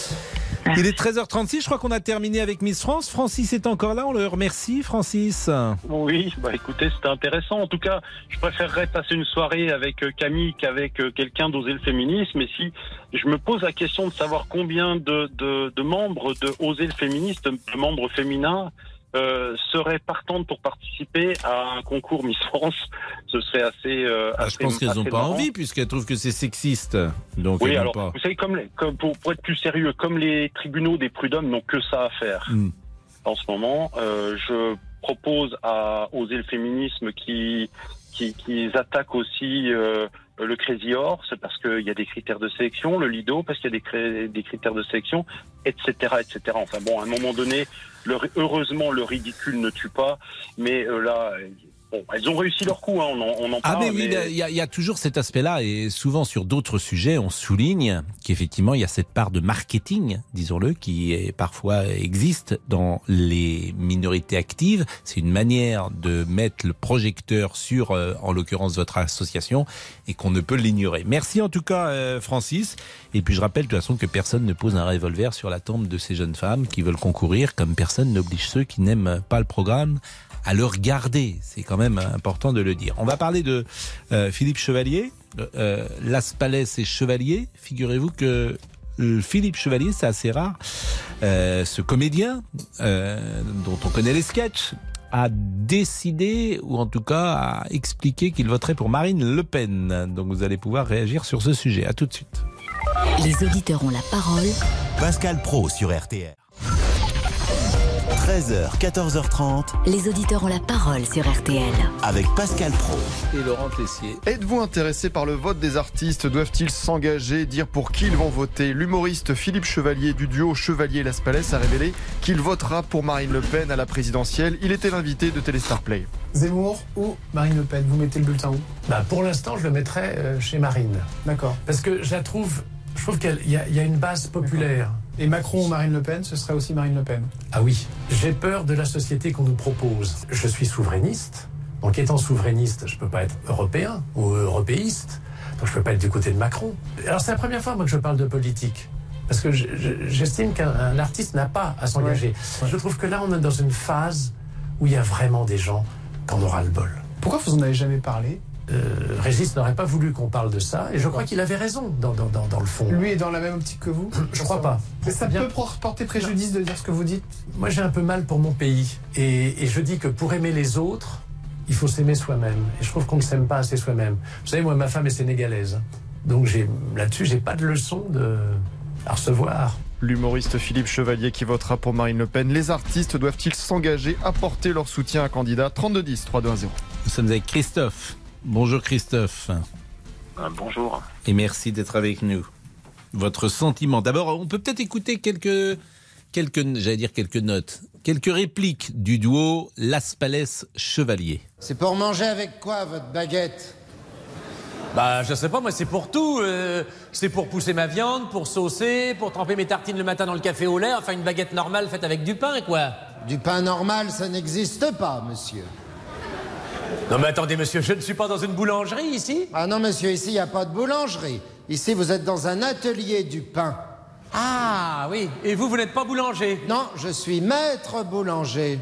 S3: Il est treize heures trente-six, je crois qu'on a terminé avec Miss France. Francis est encore là, on le remercie, Francis.
S14: Oui, bah écoutez, c'était intéressant. En tout cas, je préférerais passer une soirée avec Camille qu'avec quelqu'un d'Oser le féminisme. Et si je me pose la question de savoir combien de, de, de membres de Oser le féminisme, de membres féminins, Euh, seraient partantes pour participer à un concours Miss France, ce serait assez. Euh,
S3: ah,
S14: assez
S3: je pense qu'elles n'ont pas
S14: marrant.
S3: envie puisqu'elles trouvent que c'est sexiste. Donc
S14: oui,
S3: elles
S14: alors
S3: pas.
S14: vous savez, comme, les, comme pour, pour être plus sérieux, comme les tribunaux des prud'hommes n'ont que ça à faire mm. en ce moment, euh, je propose à Oser le féminisme qui qui, qui attaquent aussi. Euh, Le Crazy Horse, c'est parce qu'il y a des critères de sélection, le Lido, parce qu'il y a des, cré... des critères de sélection, et cetera, et cetera. Enfin bon, à un moment donné, le... heureusement, le ridicule ne tue pas, mais euh, là, bon, elles ont réussi leur coup, hein, on, en, on en parle.
S3: Ah mais oui, il mais... y, y a toujours cet aspect-là, et souvent sur d'autres sujets, on souligne qu'effectivement, il y a cette part de marketing, disons-le, qui est, parfois existe dans les minorités actives. C'est une manière de mettre le projecteur sur, euh, en l'occurrence, votre association, et qu'on ne peut l'ignorer. Merci en tout cas, euh, Francis. Et puis je rappelle de toute façon que personne ne pose un revolver sur la tempe de ces jeunes femmes qui veulent concourir, comme personne n'oblige ceux qui n'aiment pas le programme à le regarder. C'est quand même important de le dire. On va parler de euh, Philippe Chevalier. Euh, Las Palais et Chevalier. Figurez-vous que euh, Philippe Chevalier, c'est assez rare, euh, ce comédien euh, dont on connaît les sketchs, a décidé, ou en tout cas a expliqué qu'il voterait pour Marine Le Pen. Donc vous allez pouvoir réagir sur ce sujet. À tout de suite.
S4: Les auditeurs ont la parole.
S1: Pascal Praud sur R T R. treize heures, quatorze heures trente.
S4: Les auditeurs ont la parole sur R T L.
S1: Avec Pascal Praud
S3: et Laurent Tessier.
S8: Êtes-vous intéressé par le vote des artistes? Doivent-ils s'engager, dire pour qui ils vont voter? L'humoriste Philippe Chevalier du duo Chevalier-Las Palais a révélé qu'il votera pour Marine Le Pen à la présidentielle. Il était l'invité de Téléstar Play.
S16: Zemmour ou Marine Le Pen, vous mettez le bulletin où?
S17: Bah pour l'instant, je le mettrai chez Marine.
S16: D'accord.
S17: Parce que je la trouve... Je trouve qu'il y, y a une base populaire.
S16: Et Macron ou Marine Le Pen, ce serait aussi Marine Le Pen?
S17: Ah oui, j'ai peur de la société qu'on nous propose. Je suis souverainiste, donc étant souverainiste, je ne peux pas être européen ou européiste, donc je ne peux pas être du côté de Macron. Alors c'est la première fois moi, que je parle de politique. Parce que j'estime qu'un artiste n'a pas à s'engager. Ouais. Je trouve que là, on est dans une phase où il y a vraiment des gens qui en aura le bol.
S16: Pourquoi vous en avez jamais parlé?
S17: euh, Régis n'aurait pas voulu qu'on parle de ça, et je crois qu'il avait raison dans, dans, dans, dans le fond.
S16: Lui est dans la même optique que vous?
S17: Je crois pas.
S16: Mais ça
S17: Bien...
S16: peut porter préjudice de dire ce que vous dites?
S17: Moi, j'ai un peu mal pour mon pays. Et, et je dis que pour aimer les autres, il faut s'aimer soi-même. Et je trouve qu'on ne s'aime pas assez soi-même. Vous savez, moi, ma femme est sénégalaise. Donc là-dessus, j'ai pas de leçon de... à recevoir.
S8: L'humoriste Philippe Chevalier qui votera pour Marine Le Pen. Les artistes doivent-ils s'engager à porter leur soutien à un candidat? Trente-deux dix, trois deux un zéro.
S3: Nous sommes avec Christophe. Bonjour Christophe.
S18: Euh, bonjour.
S3: Et merci d'être avec nous. Votre sentiment. D'abord, on peut peut-être écouter quelques, quelques, j'allais dire quelques notes, quelques répliques du duo Las Palais-Chevalier.
S19: C'est pour manger avec quoi votre baguette?
S20: Bah, je sais pas, moi, c'est pour tout. Euh, c'est pour pousser ma viande, pour saucer, pour tremper mes tartines le matin dans le café au lait. Enfin, une baguette normale faite avec du pain, quoi.
S19: Du pain normal, ça n'existe pas, monsieur.
S20: Non, mais attendez, monsieur, je ne suis pas dans une boulangerie, ici.
S19: Ah non, monsieur, ici, il n'y a pas de boulangerie. Ici, vous êtes dans un atelier du pain.
S20: Ah, oui. Et vous, vous n'êtes pas boulanger?
S19: Non, je suis maître boulanger.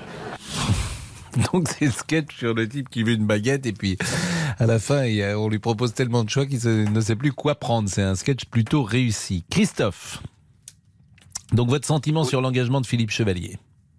S3: Donc c'est le sketch sur le type qui veut une baguette et puis à la fin on lui propose tellement de choix qu'il ne sait plus quoi prendre. C'est un sketch plutôt réussi. Christophe, donc votre sentiment oui. sur l'engagement de Philippe Chevalier?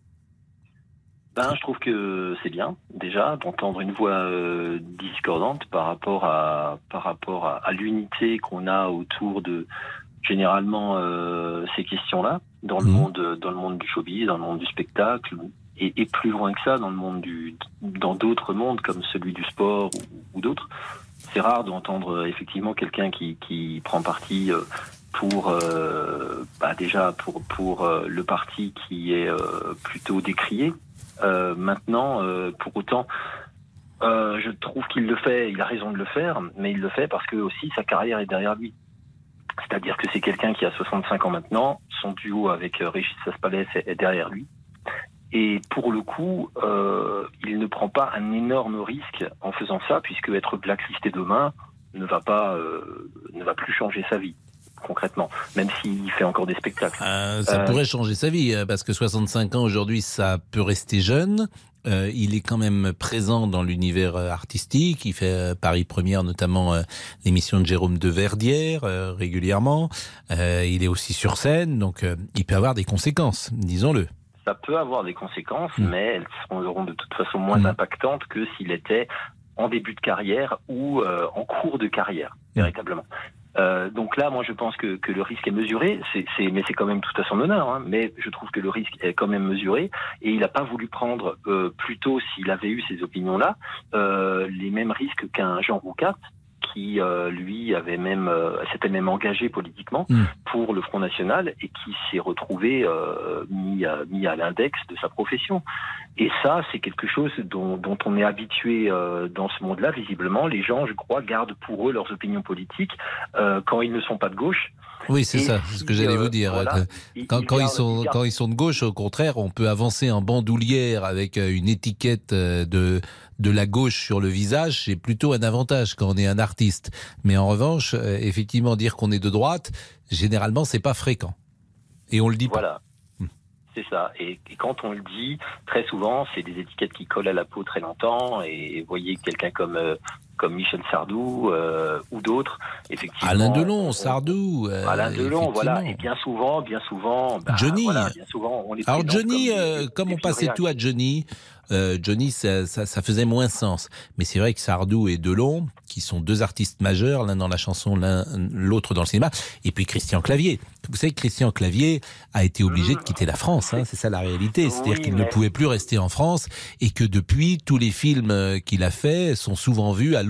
S18: Ben, je trouve que c'est bien déjà d'entendre une voix euh, discordante par rapport à par rapport à, à l'unité qu'on a autour de généralement euh, ces questions-là dans le mmh. monde dans le monde du showbiz, dans le monde du spectacle. Et, et plus loin que ça, dans le monde du, dans d'autres mondes comme celui du sport ou, ou d'autres, c'est rare d'entendre effectivement quelqu'un qui, qui prend parti pour, euh, bah déjà pour pour euh, le parti qui est euh, plutôt décrié. Euh, maintenant, euh, pour autant, euh, je trouve qu'il le fait. Il a raison de le faire, mais il le fait parce que aussi sa carrière est derrière lui. C'est-à-dire que c'est quelqu'un qui a soixante-cinq ans maintenant. Son duo avec Régis Laspalès est derrière lui. Et pour le coup, euh, il ne prend pas un énorme risque en faisant ça, puisque être blacklisté demain ne va pas, euh, ne va plus changer sa vie, concrètement, même s'il fait encore des spectacles.
S3: Euh, ça euh... pourrait changer sa vie, parce que soixante-cinq ans aujourd'hui, ça peut rester jeune. Euh, il est quand même présent dans l'univers artistique. Il fait euh, Paris Première, notamment euh, l'émission de Jérôme Deverdière euh, régulièrement. Euh, il est aussi sur scène, donc euh, il peut avoir des conséquences, disons-le.
S18: Ça peut avoir des conséquences, mmh. mais elles seront de toute façon moins mmh. impactantes que s'il était en début de carrière ou euh, en cours de carrière, mmh. véritablement. Euh, donc là, moi, je pense que, que le risque est mesuré, c'est, c'est, mais c'est quand même tout à son honneur. Hein, mais je trouve que le risque est quand même mesuré, et il n'a pas voulu prendre, euh, plus tôt, s'il avait eu ces opinions-là, euh, les mêmes risques qu'un Jean Roucart, qui euh, lui avait même euh, s'était même engagé politiquement mmh. pour le Front National et qui s'est retrouvé euh, mis, à, mis à l'index de sa profession. Et ça, c'est quelque chose dont, dont on est habitué euh, dans ce monde-là. Visiblement, les gens, je crois, gardent pour eux leurs opinions politiques euh, quand ils ne sont pas de gauche.
S3: Oui, c'est et ça, c'est ce que j'allais euh, vous dire. Voilà, quand, ils, quand, ils sont, quand ils sont de gauche, au contraire, on peut avancer en bandoulière avec une étiquette de, de la gauche sur le visage, c'est plutôt un avantage quand on est un artiste. Mais en revanche, effectivement, dire qu'on est de droite, généralement, c'est pas fréquent. Et on le dit
S18: voilà.
S3: pas.
S18: C'est ça. Et, et quand on le dit, très souvent, c'est des étiquettes qui collent à la peau très longtemps. Et vous voyez quelqu'un comme euh, comme Michel Sardou euh, ou d'autres, effectivement.
S3: Alain Delon, on, Sardou.
S18: Euh, Alain Delon, voilà. Et bien souvent, bien souvent, bah,
S3: Johnny.
S18: Voilà, bien souvent, on les
S3: Alors Johnny,
S18: comme,
S3: euh, comme on passait tout à Johnny, euh, Johnny, ça, ça, ça faisait moins sens. Mais c'est vrai que Sardou et Delon, qui sont deux artistes majeurs, l'un dans la chanson, l'un, l'autre dans le cinéma, et puis Christian Clavier. Vous savez que Christian Clavier a été obligé de quitter la France, hein, c'est ça la réalité. C'est-à-dire oui, qu'il mais... ne pouvait plus rester en France et que depuis, tous les films qu'il a faits sont souvent vus à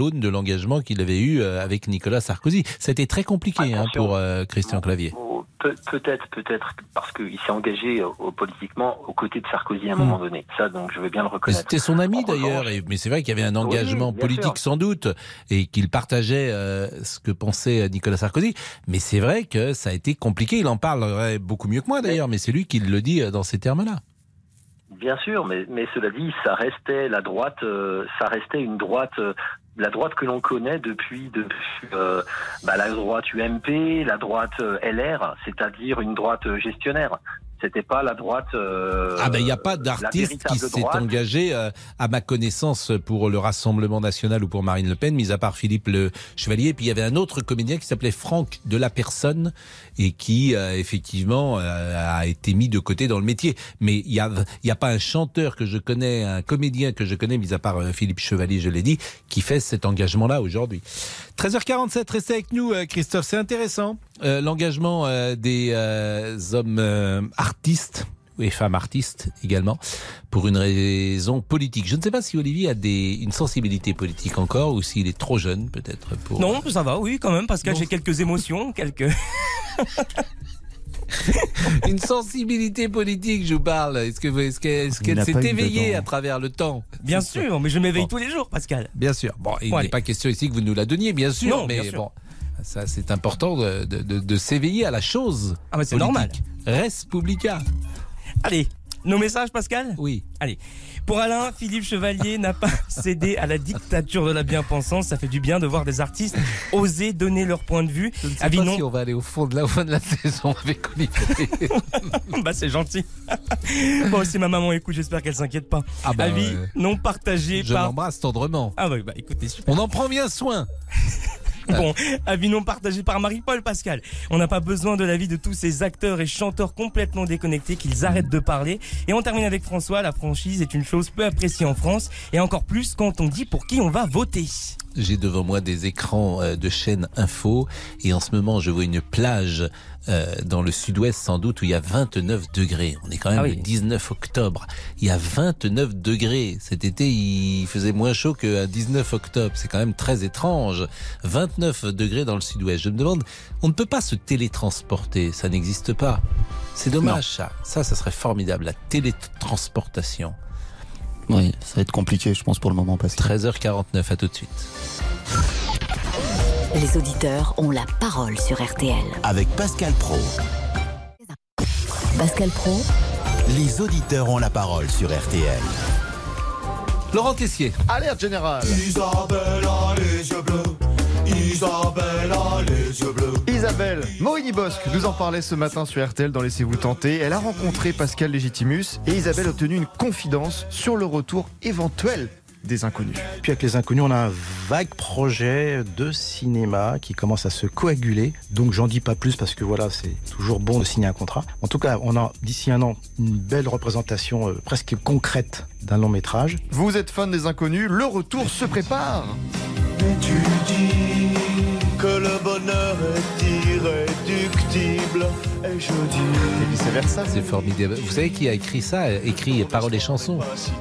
S3: l'aune de l'engagement qu'il avait eu avec Nicolas Sarkozy. C'était très compliqué hein, pour euh, Christian Clavier.
S18: Pe- peut-être, peut-être parce qu'il s'est engagé euh, politiquement aux côtés de Sarkozy à un mmh. moment donné. Ça, donc, je veux bien le reconnaître.
S3: C'était son ami d'ailleurs, et, mais c'est vrai qu'il y avait un engagement oui, politique sûr. sans doute, et qu'il partageait euh, ce que pensait Nicolas Sarkozy. Mais c'est vrai que ça a été compliqué. Il en parlerait beaucoup mieux que moi d'ailleurs, mais c'est lui qui le dit dans ces termes-là.
S18: Bien sûr, mais, mais cela dit, ça restait la droite, euh, ça restait une droite. Euh, La droite que l'on connaît depuis, depuis euh, bah, la droite U M P, la droite euh, L R, c'est-à-dire une droite euh, gestionnaire. C'était pas la droite. Euh,
S3: ah ben il n'y a pas d'artiste qui s'est droite. engagé, euh, à ma connaissance, pour le Rassemblement National ou pour Marine Le Pen, mis à part Philippe Le Chevalier. Puis il y avait un autre comédien qui s'appelait Franck de la Personne et qui euh, effectivement euh, a été mis de côté dans le métier. Mais il y a il y a pas un chanteur que je connais, un comédien que je connais, mis à part euh, Philippe Chevalier, je l'ai dit, qui fait cet engagement-là aujourd'hui. treize heures quarante-sept, restez avec nous, Christophe. C'est intéressant, euh, l'engagement euh, des euh, hommes euh, artistes et femmes artistes également, pour une raison politique. Je ne sais pas si Olivier a des, une sensibilité politique encore, ou s'il est trop jeune peut-être pour...
S11: Non, ça va, oui, quand même, parce que j'ai quelques émotions, quelques...
S3: Une sensibilité politique, je vous parle. Est-ce que est-ce qu'elle, est-ce qu'elle s'est éveillée à travers le temps?
S11: Bien sûr, mais je m'éveille bon. tous les jours, Pascal.
S3: Bien sûr. Bon, il bon, n'est allez. pas question ici que vous nous la donniez, bien sûr,
S11: non,
S3: mais
S11: bien sûr.
S3: bon, ça c'est important de, de, de, de s'éveiller à la chose.
S11: Ah, mais c'est
S3: politique.
S11: normal.
S3: Res publica.
S11: Allez, nos messages, Pascal?
S3: Oui.
S11: Allez. Pour Alain, Philippe Chevalier n'a pas cédé à la dictature de la bien-pensance. Ça fait du bien de voir des artistes oser donner leur point de vue.
S3: Je ne sais Avinon... pas si on va aller au fond de la, au fin de la saison avec Olivier.
S11: Bah c'est gentil. Bon, si ma maman écoute, j'espère qu'elle s'inquiète pas.
S3: Ah bah,
S11: Avis
S3: euh...
S11: non partagé
S3: je
S11: par...
S3: Je l'embrasse tendrement.
S11: Ah bah, bah écoutez, super.
S3: On en prend bien soin.
S11: Bon, avis non partagé par Marie-Paul, Pascal. On n'a pas besoin de l'avis de tous ces acteurs et chanteurs complètement déconnectés, qu'ils arrêtent de parler. Et on termine avec François. La franchise est une chose peu appréciée en France, et encore plus quand on dit pour qui on va voter.
S3: J'ai devant moi des écrans de chaînes info, et en ce moment je vois une plage euh, dans le sud-ouest sans doute où il y a vingt-neuf degrés. On est quand même ah oui. le dix-neuf octobre. Il y a vingt-neuf degrés. Cet été il faisait moins chaud qu'un dix-neuf octobre. C'est quand même très étrange. vingt-neuf degrés dans le sud-ouest. Je me demande, on ne peut pas se télétransporter, ça n'existe pas. C'est dommage non. ça. Ça, ça serait formidable, la télétransportation.
S12: Oui, ça va être compliqué, je pense, pour le moment.
S3: treize heures quarante-neuf, à tout de suite.
S4: Les auditeurs ont la parole sur R T L.
S1: Avec Pascal Praud.
S4: Pascal Praud.
S1: Les auditeurs ont la parole sur R T L.
S3: Laurent Tessier.
S8: Alerte générale.
S2: Isabelle a les yeux bleus. Isabelle a les yeux bleus.
S8: Isabelle Morini-Bosque nous en parlait ce matin sur R T L dans Laissez-vous tenter. Elle a rencontré Pascal Légitimus et Isabelle a obtenu une confidence sur le retour éventuel des Inconnus.
S7: Puis avec les Inconnus, on a un vague projet de cinéma qui commence à se coaguler. Donc j'en dis pas plus parce que voilà, c'est toujours bon de signer un contrat. En tout cas, on a d'ici un an une belle représentation euh, presque concrète d'un long métrage.
S8: Vous êtes fan des Inconnus, le retour se prépare.
S2: Mais tu dis que le bonheur est irréductible et je dis...
S8: Et vice-versa.
S3: C'est formidable. Vous savez qui a écrit ça, écrit paroles et chansons?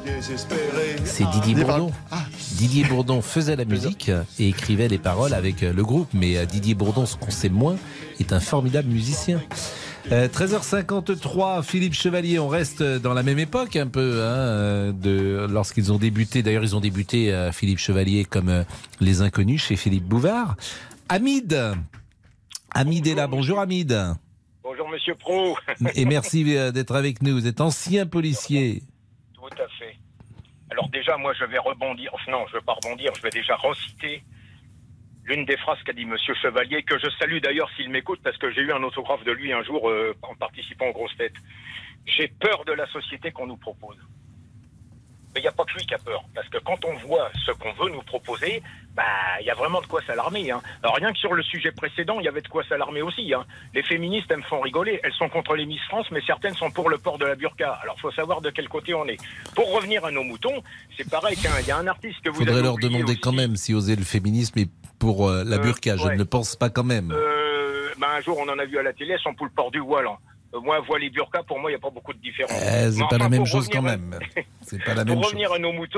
S3: C'est Didier Bourdon. Ah. Didier Bourdon faisait la musique et écrivait les paroles avec le groupe. Mais Didier Bourdon, ce qu'on sait moins, est un formidable musicien. Euh, treize heures cinquante-trois, Philippe Chevalier, on reste dans la même époque un peu, hein, de, lorsqu'ils ont débuté, d'ailleurs ils ont débuté, euh, Philippe Chevalier, comme euh, les Inconnus chez Philippe Bouvard. Hamid, Hamid est là, bonjour Hamid.
S21: Bonjour Monsieur Praud.
S3: Et merci d'être avec nous, vous êtes ancien policier.
S21: Tout à fait. Alors déjà, moi je vais rebondir, non je ne vais pas rebondir, je vais déjà reciter l'une des phrases qu'a dit Monsieur Chevalier, que je salue d'ailleurs s'il m'écoute, parce que j'ai eu un autographe de lui un jour euh, en participant aux grosses têtes. J'ai peur de la société qu'on nous propose. Mais il n'y a pas que lui qui a peur, parce que quand on voit ce qu'on veut nous proposer, bah il y a vraiment de quoi s'alarmer. Hein. Alors rien que sur le sujet précédent, il y avait de quoi s'alarmer aussi. Hein. Les féministes, elles me font rigoler, elles sont contre les Miss France, mais certaines sont pour le port de la burqa. Alors il faut savoir de quel côté on est. Pour revenir à nos moutons, c'est pareil qu'il y a un artiste que vous
S3: Faudrait
S21: avez
S3: leur demander
S21: aussi.
S3: Quand même si oser le féminisme et pour euh, la burqa, euh, je
S21: ouais.
S3: ne le pense pas quand même.
S21: Euh, bah, un jour on en a vu à la télé, elles sont pour le port du voile. Hein. Moi, voile et burqa, pour moi, il n'y a pas beaucoup de différence.
S3: Eh, c'est
S21: Mais
S3: pas
S21: enfin,
S3: la même chose quand
S21: à...
S3: même. C'est pas la même
S21: pour
S3: chose.
S21: revenir à nos moutons,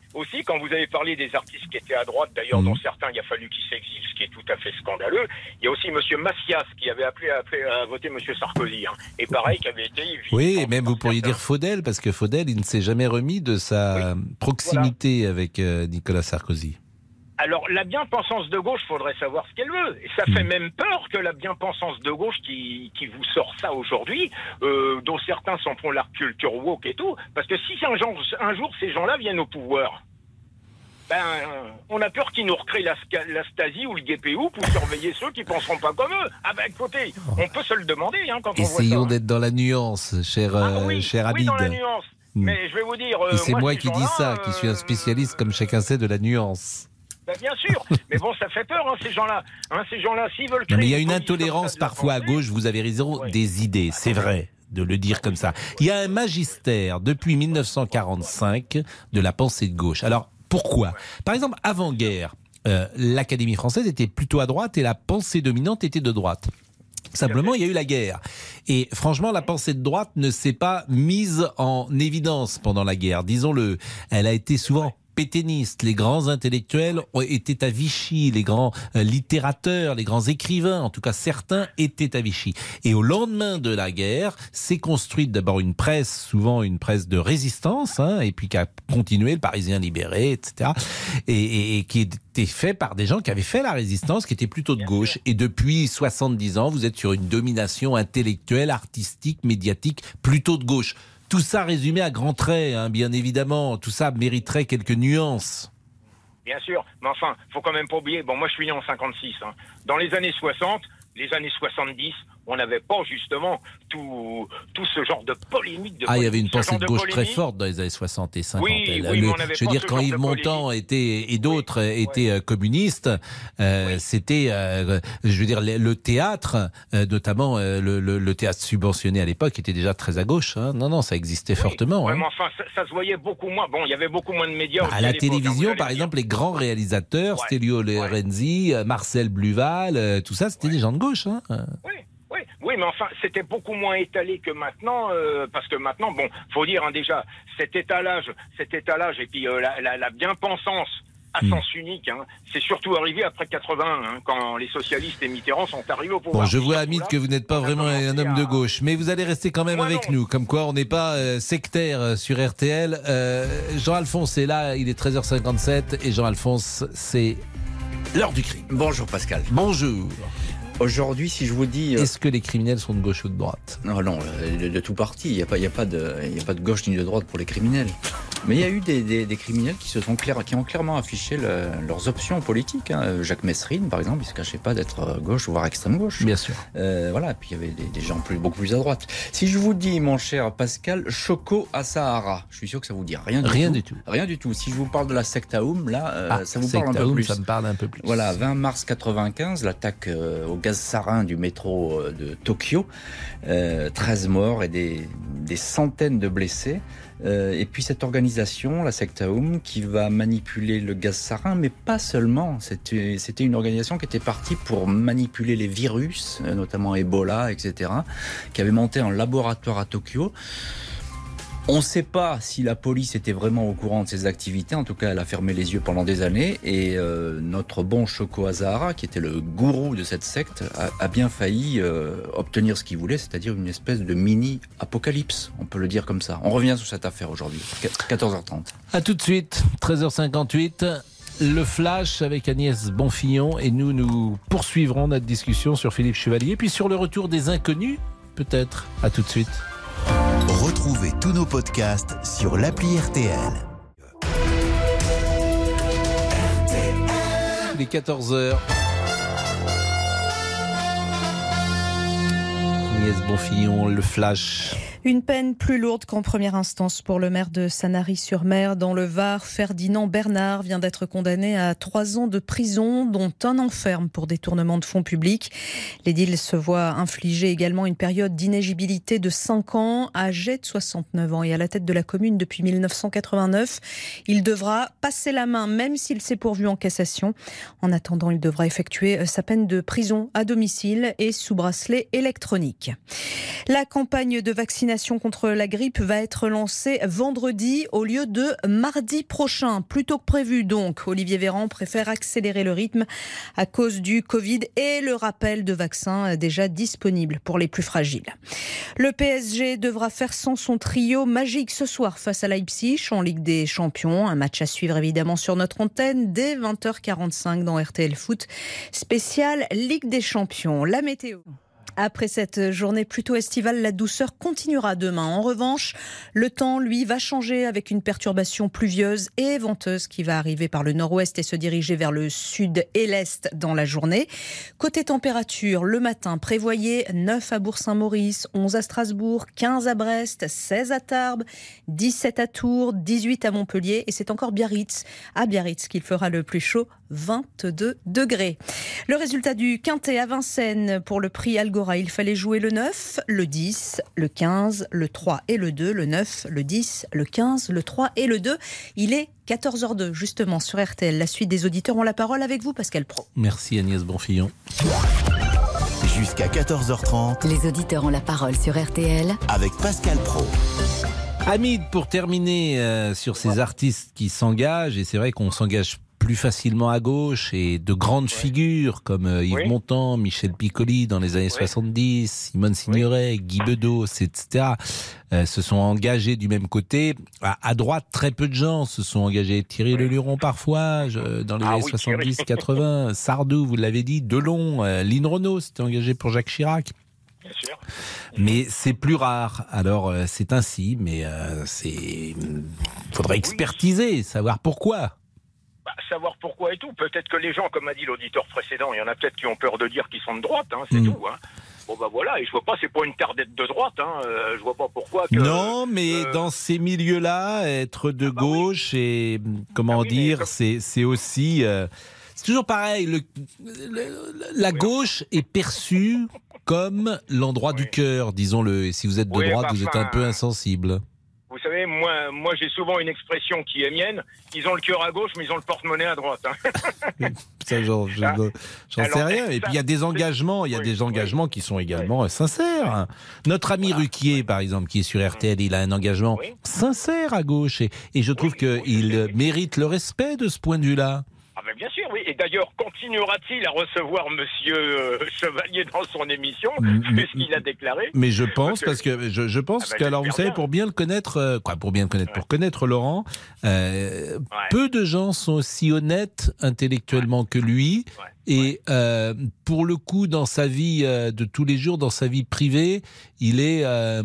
S21: aussi, quand vous avez parlé des artistes qui étaient à droite, d'ailleurs, mmh. dont certains, il a fallu qu'ils s'exilent, ce qui est tout à fait scandaleux, il y a aussi Monsieur Macias qui avait appelé à, appelé à voter Monsieur Sarkozy. Hein. Et pareil, qui avait été...
S3: Oui, et même vous pourriez dire Faudel, parce que Faudel, il ne s'est jamais remis de sa oui. proximité voilà. avec euh, Nicolas Sarkozy.
S21: Alors, la bien-pensance de gauche, faudrait savoir ce qu'elle veut. Et ça fait même peur que la bien-pensance de gauche qui, qui vous sort ça aujourd'hui, euh, dont certains s'en font la culture woke et tout, parce que si un, genre, un jour ces gens-là viennent au pouvoir, ben, on a peur qu'ils nous recréent la, la Stasi ou le G P O pour surveiller ceux qui penseront pas comme eux. Ah ben, écoutez, on peut se le demander hein, quand on voit ça.
S3: Essayons d'être dans la nuance, cher,
S21: ah, oui,
S3: cher
S21: oui,
S3: Abid.
S21: dans la nuance. Mmh. Mais je vais vous dire... Euh,
S3: et c'est moi, moi qui dis ça,
S21: euh,
S3: qui suis un spécialiste, comme chacun sait, de la nuance.
S21: Ben bien sûr, mais bon, ça fait peur, hein, ces gens-là. Hein, ces gens-là, s'ils veulent...
S3: Non, mais il y a une intolérance parfois à gauche, vous avez raison, ouais. des idées, c'est vrai de le dire comme ça. Il y a un magistère, depuis mille neuf cent quarante-cinq, de la pensée de gauche. Alors, pourquoi ? Par exemple, avant-guerre, euh, l'Académie française était plutôt à droite et la pensée dominante était de droite. Simplement, il y a eu la guerre. Et franchement, la pensée de droite ne s'est pas mise en évidence pendant la guerre. Disons-le, elle a été souvent pétainistes, les grands intellectuels étaient à Vichy, les grands euh, littérateurs, les grands écrivains, en tout cas certains étaient à Vichy. Et au lendemain de la guerre, s'est construite d'abord une presse, souvent une presse de résistance, hein, et puis qui a continué, le Parisien libéré, et cetera. Et, et, et qui était fait par des gens qui avaient fait la résistance, qui étaient plutôt de gauche. Et depuis soixante-dix ans, vous êtes sur une domination intellectuelle, artistique, médiatique, plutôt de gauche. Tout ça résumé à grands traits, hein, bien évidemment. Tout ça mériterait quelques nuances.
S21: Bien sûr, mais enfin, faut quand même pas oublier. Bon, moi, je suis né en cinquante-six. Hein. Dans les années soixante, les années soixante-dix, on n'avait pas justement tout, tout ce genre de polémique. De
S3: ah, il y avait une pensée de,
S21: de
S3: gauche
S21: polémique.
S3: très forte dans les années soixante et cinquante.
S21: Oui,
S3: Le,
S21: oui, mais on n'avait
S3: je veux
S21: pas
S3: dire,
S21: ce
S3: quand
S21: genre
S3: Yves
S21: de
S3: Montand était, et d'autres
S21: oui,
S3: étaient
S21: ouais.
S3: communistes, euh, oui. c'était, euh, je veux dire, le, le théâtre, euh, notamment euh, le, le, le théâtre subventionné à l'époque, était déjà très à gauche. Hein. Non, non, ça existait oui, fortement.
S21: Ouais,
S3: hein.
S21: mais enfin, ça, ça se voyait beaucoup moins. Bon, il y avait beaucoup moins de médias.
S3: Bah, à la télévision, par exemple, les grands réalisateurs, ouais. Stelio Lorenzi, ouais. Marcel Bluval, euh, tout ça, c'était ouais. des gens de gauche. Hein.
S21: Oui. Oui, oui, mais enfin, c'était beaucoup moins étalé que maintenant, euh, parce que maintenant, bon, faut dire hein, déjà, cet étalage, cet étalage, et puis euh, la, la, la bien-pensance à sens mmh. unique, hein, c'est surtout arrivé après quatre-vingt-un, hein, quand les socialistes et Mitterrand sont arrivés au pouvoir.
S3: Bon, je vois, Hamid, que vous n'êtes pas vraiment un homme à... de gauche, mais vous allez rester quand même Moi, avec non. nous, comme quoi on n'est pas euh, sectaire sur R T L. Euh, Jean-Alphonse est là, il est treize heures cinquante-sept, et Jean-Alphonse, c'est l'heure du crime.
S6: Bonjour Pascal.
S3: Bonjour.
S6: Aujourd'hui, si je vous dis...
S3: Euh... Est-ce que les criminels sont de gauche ou de droite ?
S6: Non, non, de, de tout parti. Il n'y a, a, a pas de gauche ni de droite pour les criminels. Mais il y a eu des, des, des criminels qui, se sont clair, qui ont clairement affiché le, leurs options politiques. Hein. Jacques Messrine, par exemple, il ne se cachait pas d'être gauche, voire extrême gauche.
S3: Bien sûr.
S6: Euh, voilà, puis il y avait des, des gens plus, beaucoup plus à droite. Si je vous dis, mon cher Pascal, Choco à Sahara, je suis sûr que ça vous dit rien du
S3: rien
S6: tout.
S3: du tout.
S6: Rien du tout. Si je vous parle de la secte Aoum, là, euh,
S3: ah,
S6: ça vous parle un peu
S3: Aoum,
S6: plus.
S3: Ça me parle un peu plus.
S6: Voilà, vingt mars quatre-vingt-quinze, l'attaque euh, au gaz sarin du métro de Tokyo, euh, treize morts et des, des centaines de blessés. Euh, et puis cette organisation, la secte Aoum, qui va manipuler le gaz sarin, mais pas seulement. C'était, c'était une organisation qui était partie pour manipuler les virus, notamment Ebola, et cetera, qui avait monté un laboratoire à Tokyo. On ne sait pas si la police était vraiment au courant de ces activités. En tout cas, elle a fermé les yeux pendant des années. Et euh, notre bon Choco Azahara, qui était le gourou de cette secte, a, a bien failli euh, obtenir ce qu'il voulait, c'est-à-dire une espèce de mini-apocalypse. On peut le dire comme ça. On revient sur cette affaire aujourd'hui, quatorze heures trente.
S3: A tout de suite, treize heures cinquante-huit. Le flash avec Agnès Bonfillon. Et nous, nous poursuivrons notre discussion sur Philippe Chevalier. Puis sur le retour des inconnus, peut-être. À tout de suite.
S1: Retrouvez tous nos podcasts sur l'appli R T L.
S3: Il est quatorze heures. Agnès Bonfillon, le flash.
S22: Une peine plus lourde qu'en première instance pour le maire de Sanary-sur-Mer dans le Var. Ferdinand Bernard vient d'être condamné à trois ans de prison, dont un an ferme pour détournement de fonds publics. L'édile se voit infliger également une période d'inéligibilité de cinq ans. Âgé de soixante-neuf ans et à la tête de la commune depuis mille neuf cent quatre-vingt-neuf, il devra passer la main, même s'il s'est pourvu en cassation. En attendant, il devra effectuer sa peine de prison à domicile et sous bracelet électronique. La campagne de vaccination vaccination contre la grippe va être lancée vendredi au lieu de mardi prochain. Plus tôt que prévu donc. Olivier Véran préfère accélérer le rythme à cause du Covid et le rappel de vaccins déjà disponibles pour les plus fragiles. Le P S G devra faire sans son trio magique ce soir face à Leipzig en Ligue des Champions. Un match à suivre évidemment sur notre antenne dès vingt heures quarante-cinq dans R T L Foot spécial Ligue des Champions. La météo. Après cette journée plutôt estivale, la douceur continuera demain. En revanche, le temps, lui, va changer avec une perturbation pluvieuse et venteuse qui va arriver par le nord-ouest et se diriger vers le sud et l'est dans la journée. Côté température, le matin, prévoyez neuf à Bourg-Saint-Maurice, onze à Strasbourg, quinze à Brest, seize à Tarbes, dix-sept à Tours, dix-huit à Montpellier et c'est encore Biarritz, à Biarritz qu'il fera le plus chaud, vingt-deux degrés. Le résultat du Quintet à Vincennes pour le prix Algora. Il fallait jouer le neuf, le dix, le quinze, le trois et le deux, le neuf, le dix, le quinze, le trois et le deux. Il est quatorze heures deux justement sur R T L. La suite des auditeurs ont la parole avec vous, Pascal Praud.
S3: Merci Agnès Bonfillon.
S1: Jusqu'à quatorze heures trente.
S4: Les auditeurs ont la parole sur R T L
S1: avec Pascal Praud.
S3: Hamid, pour terminer euh, sur ces artistes qui s'engagent, et c'est vrai qu'on s'engage plus facilement à gauche, et de grandes ouais. figures comme euh, Yves oui. Montand, Michel Piccoli dans les années oui. soixante-dix, Simone Signoret, oui. Guy Bedos, et cetera euh, se sont engagés du même côté. À, à droite, très peu de gens se sont engagés. Thierry oui. Leluron parfois, je, dans les ah, années oui, soixante-dix quatre-vingts, Sardou, vous l'avez dit, Delon, euh, Lynn Renault s'était engagé pour Jacques Chirac. Bien sûr. Mais c'est plus rare. Alors euh, c'est ainsi, mais euh, c'est faudrait expertiser, oui. savoir pourquoi.
S21: Bah, savoir pourquoi et tout. Peut-être que les gens, comme a dit l'auditeur précédent, il y en a peut-être qui ont peur de dire qu'ils sont de droite, hein, c'est mmh. tout. Hein. Bon bah voilà, et je vois pas, c'est pas une tardette de droite, hein, euh, je vois pas pourquoi. Que,
S3: non, mais
S21: euh...
S3: dans ces milieux-là, être de ah bah gauche oui. et comment ah oui, dire, comme... c'est c'est aussi, euh, c'est toujours pareil. Le, le, la oui. gauche est perçue comme l'endroit oui. du cœur, disons-le. Et si vous êtes de oui, droite, bah, vous êtes un peu insensible.
S21: Vous savez, moi, moi j'ai souvent une expression qui est mienne. Ils ont le cœur à gauche, mais ils ont le porte-monnaie à droite. Hein.
S3: Ça, j'en, j'en, j'en sais rien. Et puis il y a des engagements, il y a oui, des engagements oui. qui sont également oui. sincères. Notre ami voilà. Ruquier, oui. par exemple, qui est sur R T L, il a un engagement oui. sincère à gauche. Et, et je trouve oui, qu'il oui, mérite le respect de ce point de vue-là.
S21: Ah ben bien sûr, oui. Et d'ailleurs, continuera-t-il à recevoir Monsieur euh, Chevalier dans son émission,
S3: mais,
S21: c'est ce qu'il a déclaré.
S3: Mais je pense, parce que, parce que je, je pense ah ben, que, alors vous savez, pour bien le connaître, euh, quoi, pour bien le connaître, ouais. pour connaître Laurent, euh, ouais. peu de gens sont aussi honnêtes intellectuellement ouais. que lui. Ouais. Et euh, pour le coup, dans sa vie euh, de tous les jours, dans sa vie privée, il est euh,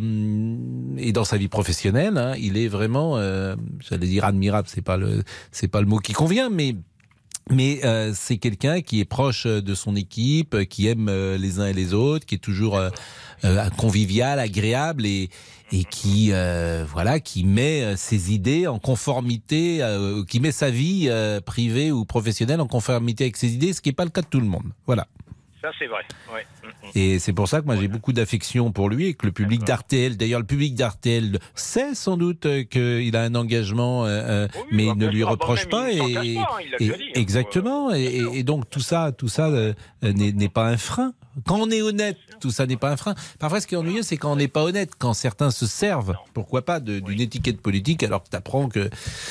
S3: et dans sa vie professionnelle, hein, il est vraiment, euh, j'allais dire admirable, c'est pas le, c'est pas le mot qui convient, mais Mais euh, c'est quelqu'un qui est proche de son équipe, qui aime euh, les uns et les autres, qui est toujours euh, euh, convivial, agréable et, et qui euh, voilà, qui met ses idées en conformité, euh, qui met sa vie euh, privée ou professionnelle en conformité avec ses idées, ce qui n'est pas le cas de tout le monde. Voilà.
S21: Ça c'est vrai. Ouais.
S3: Et c'est pour ça que moi j'ai beaucoup d'affection pour lui et que le public d'R T L, d'ailleurs le public d'R T L sait sans doute qu'il a un engagement, euh, oui, mais il ne lui reproche pas. Et, et, pas, et dit, exactement. Hein, et, et donc tout ça, tout ça euh, n'est, n'est pas un frein. Quand on est honnête, tout ça n'est pas un frein. Parfois, ce qui est ennuyeux, c'est quand on n'est pas honnête, quand certains se servent, pourquoi pas, de, d'une étiquette politique, alors que tu apprends que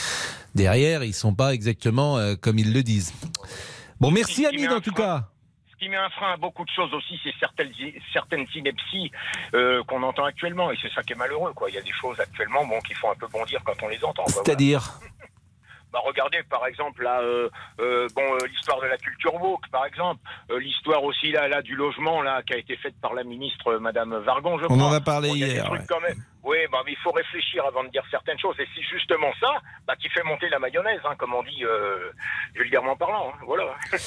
S3: derrière ils sont pas exactement euh, comme ils le disent. Bon, merci Hamid en tout cas.
S21: Ce qui met un frein à beaucoup de choses aussi, c'est certaines, certaines inepties euh, qu'on entend actuellement. Et c'est ça qui est malheureux, quoi. Il y a des choses actuellement bon, qui font un peu bondir quand on les entend. Quoi,
S3: c'est-à-dire
S21: voilà. Bah regardez par exemple là, euh, euh, bon euh, l'histoire de la culture woke par exemple, euh, l'histoire aussi là, là du logement là qui a été faite par la ministre euh, Madame Vargon, je
S3: On
S21: crois.
S3: en a parlé
S21: bon,
S3: hier.
S21: Ouais. Quand même. Oui, bah mais il faut réfléchir avant de dire certaines choses et c'est justement ça bah, qui fait monter la mayonnaise, hein, comme on dit euh, vulgairement parlant. Hein, voilà.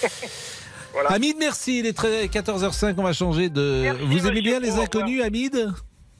S21: Voilà.
S3: Hamid, merci. Il est quatorze heures cinq, on va changer de... Merci, vous aimez bien les inconnus, Hamid ?
S21: Comment ?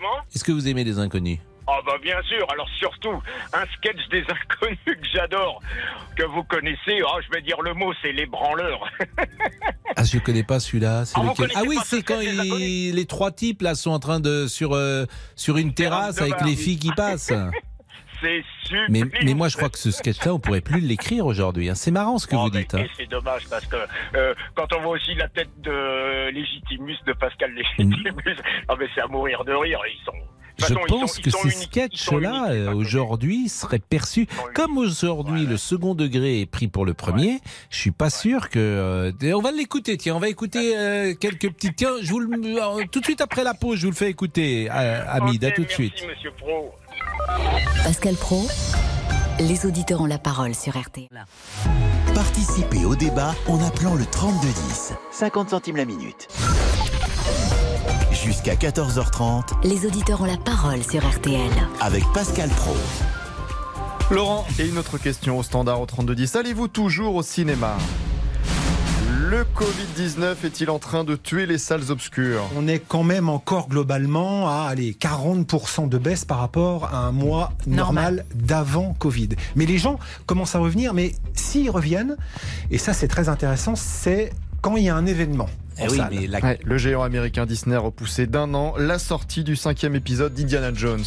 S3: Est-ce que vous aimez les inconnus ?
S21: Ah bah bien sûr, alors surtout, un sketch des inconnus que j'adore, que vous connaissez, oh, je vais dire le mot, c'est les branleurs.
S3: Ah, je connais pas celui-là. C'est
S21: ah,
S3: lequel ah oui, c'est quand il... les trois types là sont en train de... sur, euh, sur une terrasse avec les filles qui passent.
S21: C'est super.
S3: Mais, mais moi, je crois que ce sketch-là, on pourrait plus l'écrire aujourd'hui. Hein. C'est marrant ce que
S21: oh,
S3: vous dites. Hein.
S21: C'est dommage parce que euh, quand on voit aussi la tête de Légitimus, de Pascal Légitimus, mm. ah mais c'est à mourir de rire. Ils sont,
S3: Je
S21: façon,
S3: pense
S21: sont-
S3: que
S21: sont
S3: ces
S21: uniques, ils sont
S3: sketchs-là,
S21: uniques,
S3: euh, aujourd'hui, seraient perçus. Comme aujourd'hui,
S21: Voilà.
S3: le second degré est pris pour le premier, je suis pas sûr que. euh, On va l'écouter, tiens, on va écouter euh, quelques petits. Tiens, je vous le... euh, tout de suite après la pause, je vous le fais écouter, euh, Hamid, à
S21: Ok,
S3: tout de
S21: merci,
S3: suite.
S21: Monsieur Pro.
S4: Pascal Pro, les auditeurs ont la parole sur R T L.
S1: Participez au débat en appelant le trente-deux dix. cinquante centimes la minute. Jusqu'à quatorze heures trente
S4: Les auditeurs ont la parole sur R T L.
S1: avec Pascal Pro.
S8: Laurent, et une autre question au standard au trente-deux dix. Allez-vous toujours au cinéma ? Le covid dix-neuf est-il en train de tuer les salles obscures ?
S5: On est quand même encore globalement à allez, quarante pour cent de baisse par rapport à un mois normal, normal d'avant Covid. Mais les gens commencent à revenir, mais s'ils reviennent, et ça c'est très intéressant, c'est quand il y a un événement.
S3: Eh oui, mais la...
S8: ouais, le géant américain Disney a repoussé d'un an la sortie du cinquième épisode d'Indiana Jones.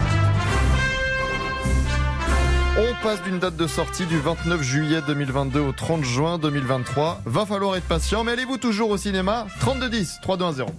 S8: On passe d'une date de sortie du vingt-neuf juillet deux mille vingt-deux au trente juin deux mille vingt-trois. Va falloir être patient, mais allez-vous toujours au cinéma ? trente-deux dix, trois deux un zéro.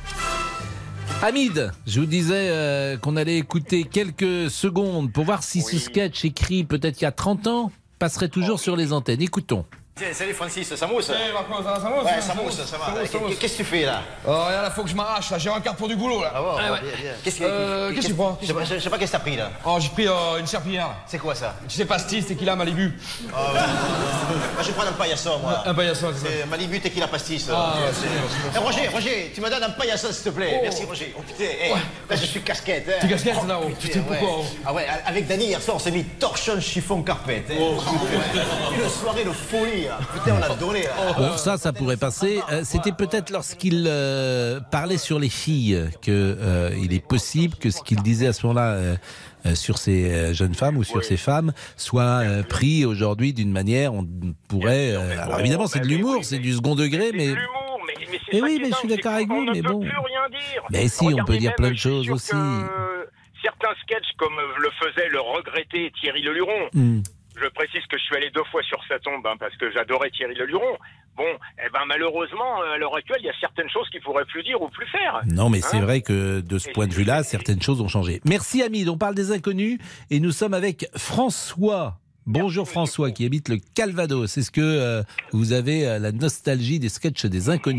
S3: Hamid, je vous disais euh, qu'on allait écouter quelques secondes pour voir si ce sketch écrit peut-être il y a trente ans passerait toujours sur les antennes. Écoutons.
S9: Salut Francis, ça mousse?
S23: Hey, Marco, ça, ça mousse?
S9: Ouais,
S23: hein,
S9: ça mousse, ça va.
S23: ça mousse, ça mousse.
S9: Qu'est-ce que tu fais là?
S23: Oh, regarde, là, faut que je m'arrache, là. J'ai un quart pour du boulot, là.
S9: Ah bon,
S23: ouais, ouais.
S9: bien, bien. Qu'est-ce que
S23: euh, qu'est-ce que tu prends?
S9: Je sais pas, je sais pas qu'est-ce que t'as pris là.
S23: Oh, j'ai pris euh, une serpillière.
S9: C'est quoi ça?
S23: Tu sais, pastis, tequila, Malibu.
S9: Oh, ouais. Moi, je vais prendre un paillasson, moi.
S23: Un paillasson, c'est ça.
S9: C'est Malibu, tequila, pastis.
S23: Ah, ouais, c'est bien.
S9: Eh, Roger, Roger, tu me donnes un paillasson, s'il te plaît.
S23: Oh.
S9: Merci, Roger. Oh putain, hey,
S23: Ouais.
S9: là, je suis casquette. Hein.
S23: Tu casquette, là, oh,
S9: putain,
S23: putain, pourquoi,
S9: ouais.
S23: oh.
S9: Ah ouais, avec Dany, hier soir, on s'est mis torchon chiffon carpette. Hein.
S23: Oh.
S9: Une soirée de folie, là. Putain, on a donné, là.
S3: Bon, ça, ça pourrait passer. Euh, C'était peut-être lorsqu'il euh, parlait sur les filles que euh, il est possible que ce qu'il disait à ce moment-là euh, euh, sur ces euh, jeunes femmes ou sur ces femmes soit euh, pris aujourd'hui d'une manière, on pourrait. Euh, alors évidemment, c'est de l'humour, c'est du second degré, mais.
S21: L'humour, mais, mais c'est
S3: Mais
S21: ça
S3: oui,
S21: qui est
S3: mais je suis
S21: dingue,
S3: d'accord
S21: c'est
S3: avec
S21: qu'on
S3: vous,
S21: ne
S3: mais
S21: peut
S3: bon.
S21: plus rien dire.
S3: Mais si, on
S21: Regardez
S3: peut dire
S21: même,
S3: plein de
S21: je suis
S3: choses
S21: sûr
S3: aussi.
S21: que, euh, certains sketchs, comme le faisait le regretté Thierry Leluron.
S3: Mm.
S21: Je précise que je suis allé deux fois sur sa tombe hein, parce que j'adorais Thierry Leluron. Bon, eh ben malheureusement, à l'heure actuelle, il y a certaines choses qu'il ne pourrait plus dire ou plus faire.
S3: Non, mais
S21: Hein
S3: c'est vrai que de ce point de vue-là, certaines choses ont changé. Merci Hamid, on parle des inconnus et nous sommes avec François. Bonjour François, qui habite le Calvados. Est-ce que euh, vous avez euh, la nostalgie des sketchs des inconnus ?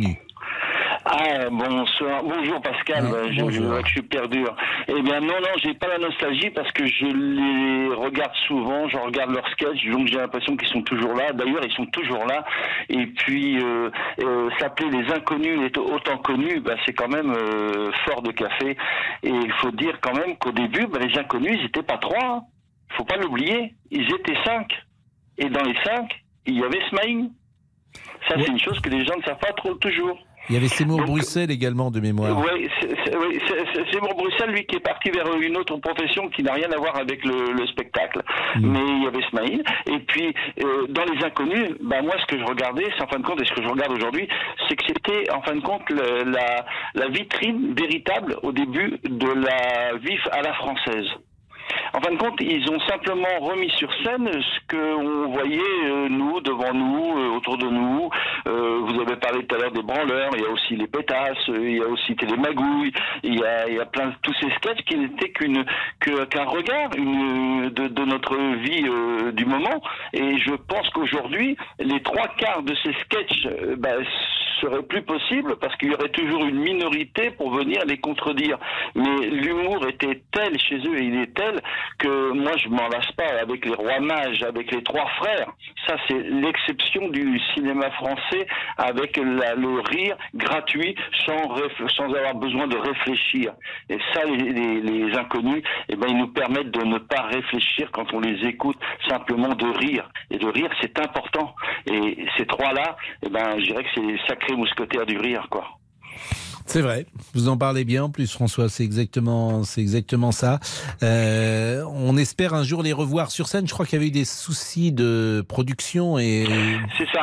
S24: Ah, bonsoir. Bonjour Pascal,
S3: Ouais,
S24: je, je
S3: bonjour.
S24: vois que je suis perdu. Eh bien non, non, j'ai pas la nostalgie parce que je les regarde souvent, je regarde leurs sketchs, donc j'ai l'impression qu'ils sont toujours là. D'ailleurs, ils sont toujours là. Et puis, euh, euh, s'appeler les inconnus, les autant connus, bah, c'est quand même euh, fort de café. Et il faut dire quand même qu'au début, bah, les inconnus, ils étaient pas trois. Hein. Faut pas l'oublier, ils étaient cinq. Et dans les cinq, il y avait Smaïn. Ça, c'est une chose que les gens ne savent pas trop toujours.
S3: Il y avait Seymour Bruxelles également de mémoire.
S24: Oui, c'est Seymour Bruxelles, lui, qui est parti vers une autre profession qui n'a rien à voir avec le, le spectacle. Mmh. Mais il y avait Smaïn. Et puis, euh, dans Les Inconnus, bah, moi, ce que je regardais, c'est en fin de compte, et ce que je regarde aujourd'hui, c'est que c'était, en fin de compte, le, la, la vitrine véritable, au début, de la vie à la française. En fin de compte, ils ont simplement remis sur scène ce qu'on voyait, euh, nous, devant nous, euh, autour de nous. Euh, vous avez parlé tout à l'heure des branleurs, il y a aussi les pétasses, euh, il y a aussi Télémagouille, il y a, il y a plein de tous ces sketchs qui n'étaient qu'une, que, qu'un regard une, de, de notre vie euh, du moment. Et je pense qu'aujourd'hui, les trois quarts de ces sketchs euh, bah, seraient plus possibles parce qu'il y aurait toujours une minorité pour venir les contredire. Mais l'humour était tel chez eux, et il est tel que moi je m'en lasse pas avec les rois mages, avec les trois frères. Ça c'est l'exception du cinéma français, avec la, le rire gratuit sans, réf, sans avoir besoin de réfléchir. Et ça les, les, les inconnus, eh ben, ils nous permettent de ne pas réfléchir quand on les écoute, simplement de rire. Et de rire c'est important. Et ces trois-là, eh ben, je dirais que c'est les sacrés mousquetaires du rire, quoi.
S3: C'est vrai, vous en parlez bien en plus François, c'est exactement, c'est exactement ça. Euh, on espère un jour les revoir sur scène, je crois qu'il y avait eu des soucis de production et...
S24: C'est ça.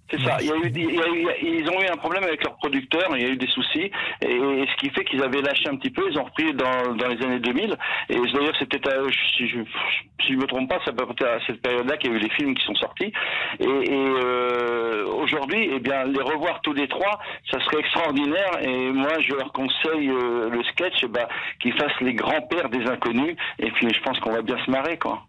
S24: C'est ça. Il y a eu, il y a eu, ils ont eu un problème avec leurs producteurs, il y a eu des soucis, et, et ce qui fait qu'ils avaient lâché un petit peu, ils ont repris dans, dans les années deux mille, et d'ailleurs c'est peut-être, à, si je si je me trompe pas, c'est peut-être à cette période-là qu'il y a eu les films qui sont sortis, et, et euh, aujourd'hui, eh bien, les revoir tous les trois, ça serait extraordinaire, et moi je leur conseille euh, le sketch, eh ben, qu'ils fassent les grands-pères des inconnus, et puis je pense qu'on va bien se marrer, quoi.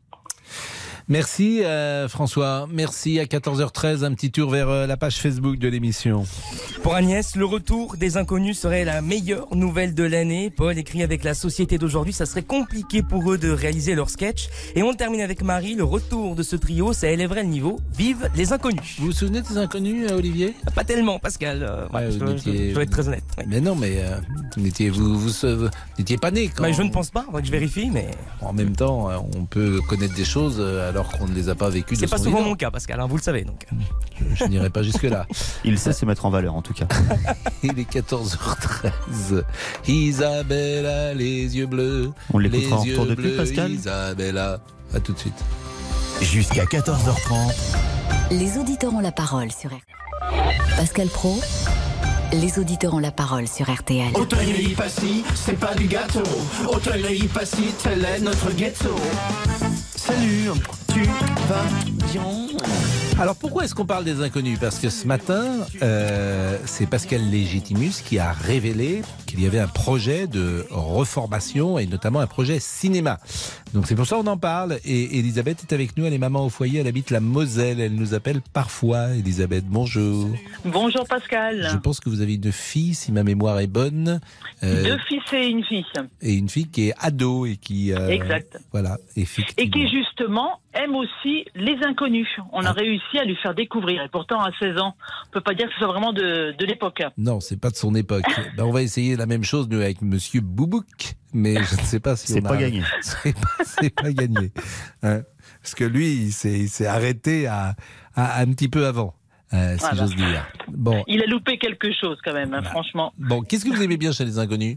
S3: Merci euh, François, merci. À quatorze heures treize, un petit tour vers euh, la page Facebook de l'émission.
S11: Pour Agnès, le retour des inconnus serait la meilleure nouvelle de l'année. Paul écrit: avec la société d'aujourd'hui, ça serait compliqué pour eux de réaliser leur sketch. Et on termine avec Marie, le retour de ce trio, ça élèverait le niveau. Vive les inconnus.
S3: Vous vous souvenez des inconnus, Olivier?
S11: Pas tellement, Pascal. Euh, ouais,
S3: ouais,
S11: je, dois,
S3: n'étiez...
S11: je dois être très honnête. Ouais.
S3: Mais non, mais euh, vous n'étiez vous, vous, vous n'étiez pas né quand.
S11: Bah, je ne pense pas, faudrait que je vérifie, mais.
S3: En même temps, on peut connaître des choses alors qu'on ne les a pas vécues.
S11: C'est pas souvent mon cas, Pascal, hein, vous le savez donc.
S3: Je, je n'irai pas jusque-là.
S12: Il sait se mettre en valeur en tout cas.
S3: Il est quatorze heures treize. Isabella, les yeux bleus.
S12: On l'écoutera en retour de
S3: bleus,
S12: pub, Pascal.
S3: Isabella, à tout de suite.
S1: Jusqu'à quatorze heures trente.
S4: Les auditeurs ont la parole sur R T L. Pascal Praud, les auditeurs ont la parole sur R T L.
S2: Auteuil Passy, c'est pas du gâteau. Auteuil Passy, tel est notre ghetto. Salut, tu vas bien?
S3: Alors pourquoi est-ce qu'on parle des inconnus? Parce que ce matin, euh, c'est Pascal Légitimus qui a révélé qu'il y avait un projet de reformation et notamment un projet cinéma. Donc c'est pour ça qu'on en parle. Et Elisabeth est avec nous, elle est maman au foyer, elle habite la Moselle. Elle nous appelle parfois. Elisabeth, bonjour.
S10: Bonjour Pascal.
S3: Je pense que vous avez une fille, si ma mémoire est bonne.
S10: Euh, Deux fils et une fille.
S3: Et une fille qui est ado et qui... Euh,
S10: exact.
S3: Voilà, effectivement.
S10: Et qui justement aime aussi les inconnus. On a ah. réussi à lui faire découvrir. Et pourtant, à seize ans, on peut pas dire que ce soit vraiment de, de l'époque.
S3: Non, c'est pas de son époque. Ben, on va essayer la même chose nous, avec Monsieur Boubouk. Mais je ne sais pas si
S12: c'est
S3: on
S12: pas
S3: a...
S12: gagné.
S3: C'est pas, c'est pas gagné. Hein, parce que lui, il s'est, il s'est arrêté à, à, un petit peu avant, euh, si voilà. j'ose dire. Bon.
S10: Il a loupé quelque chose quand même, hein, bah. franchement.
S3: Bon, qu'est-ce que vous aimez bien chez les inconnus?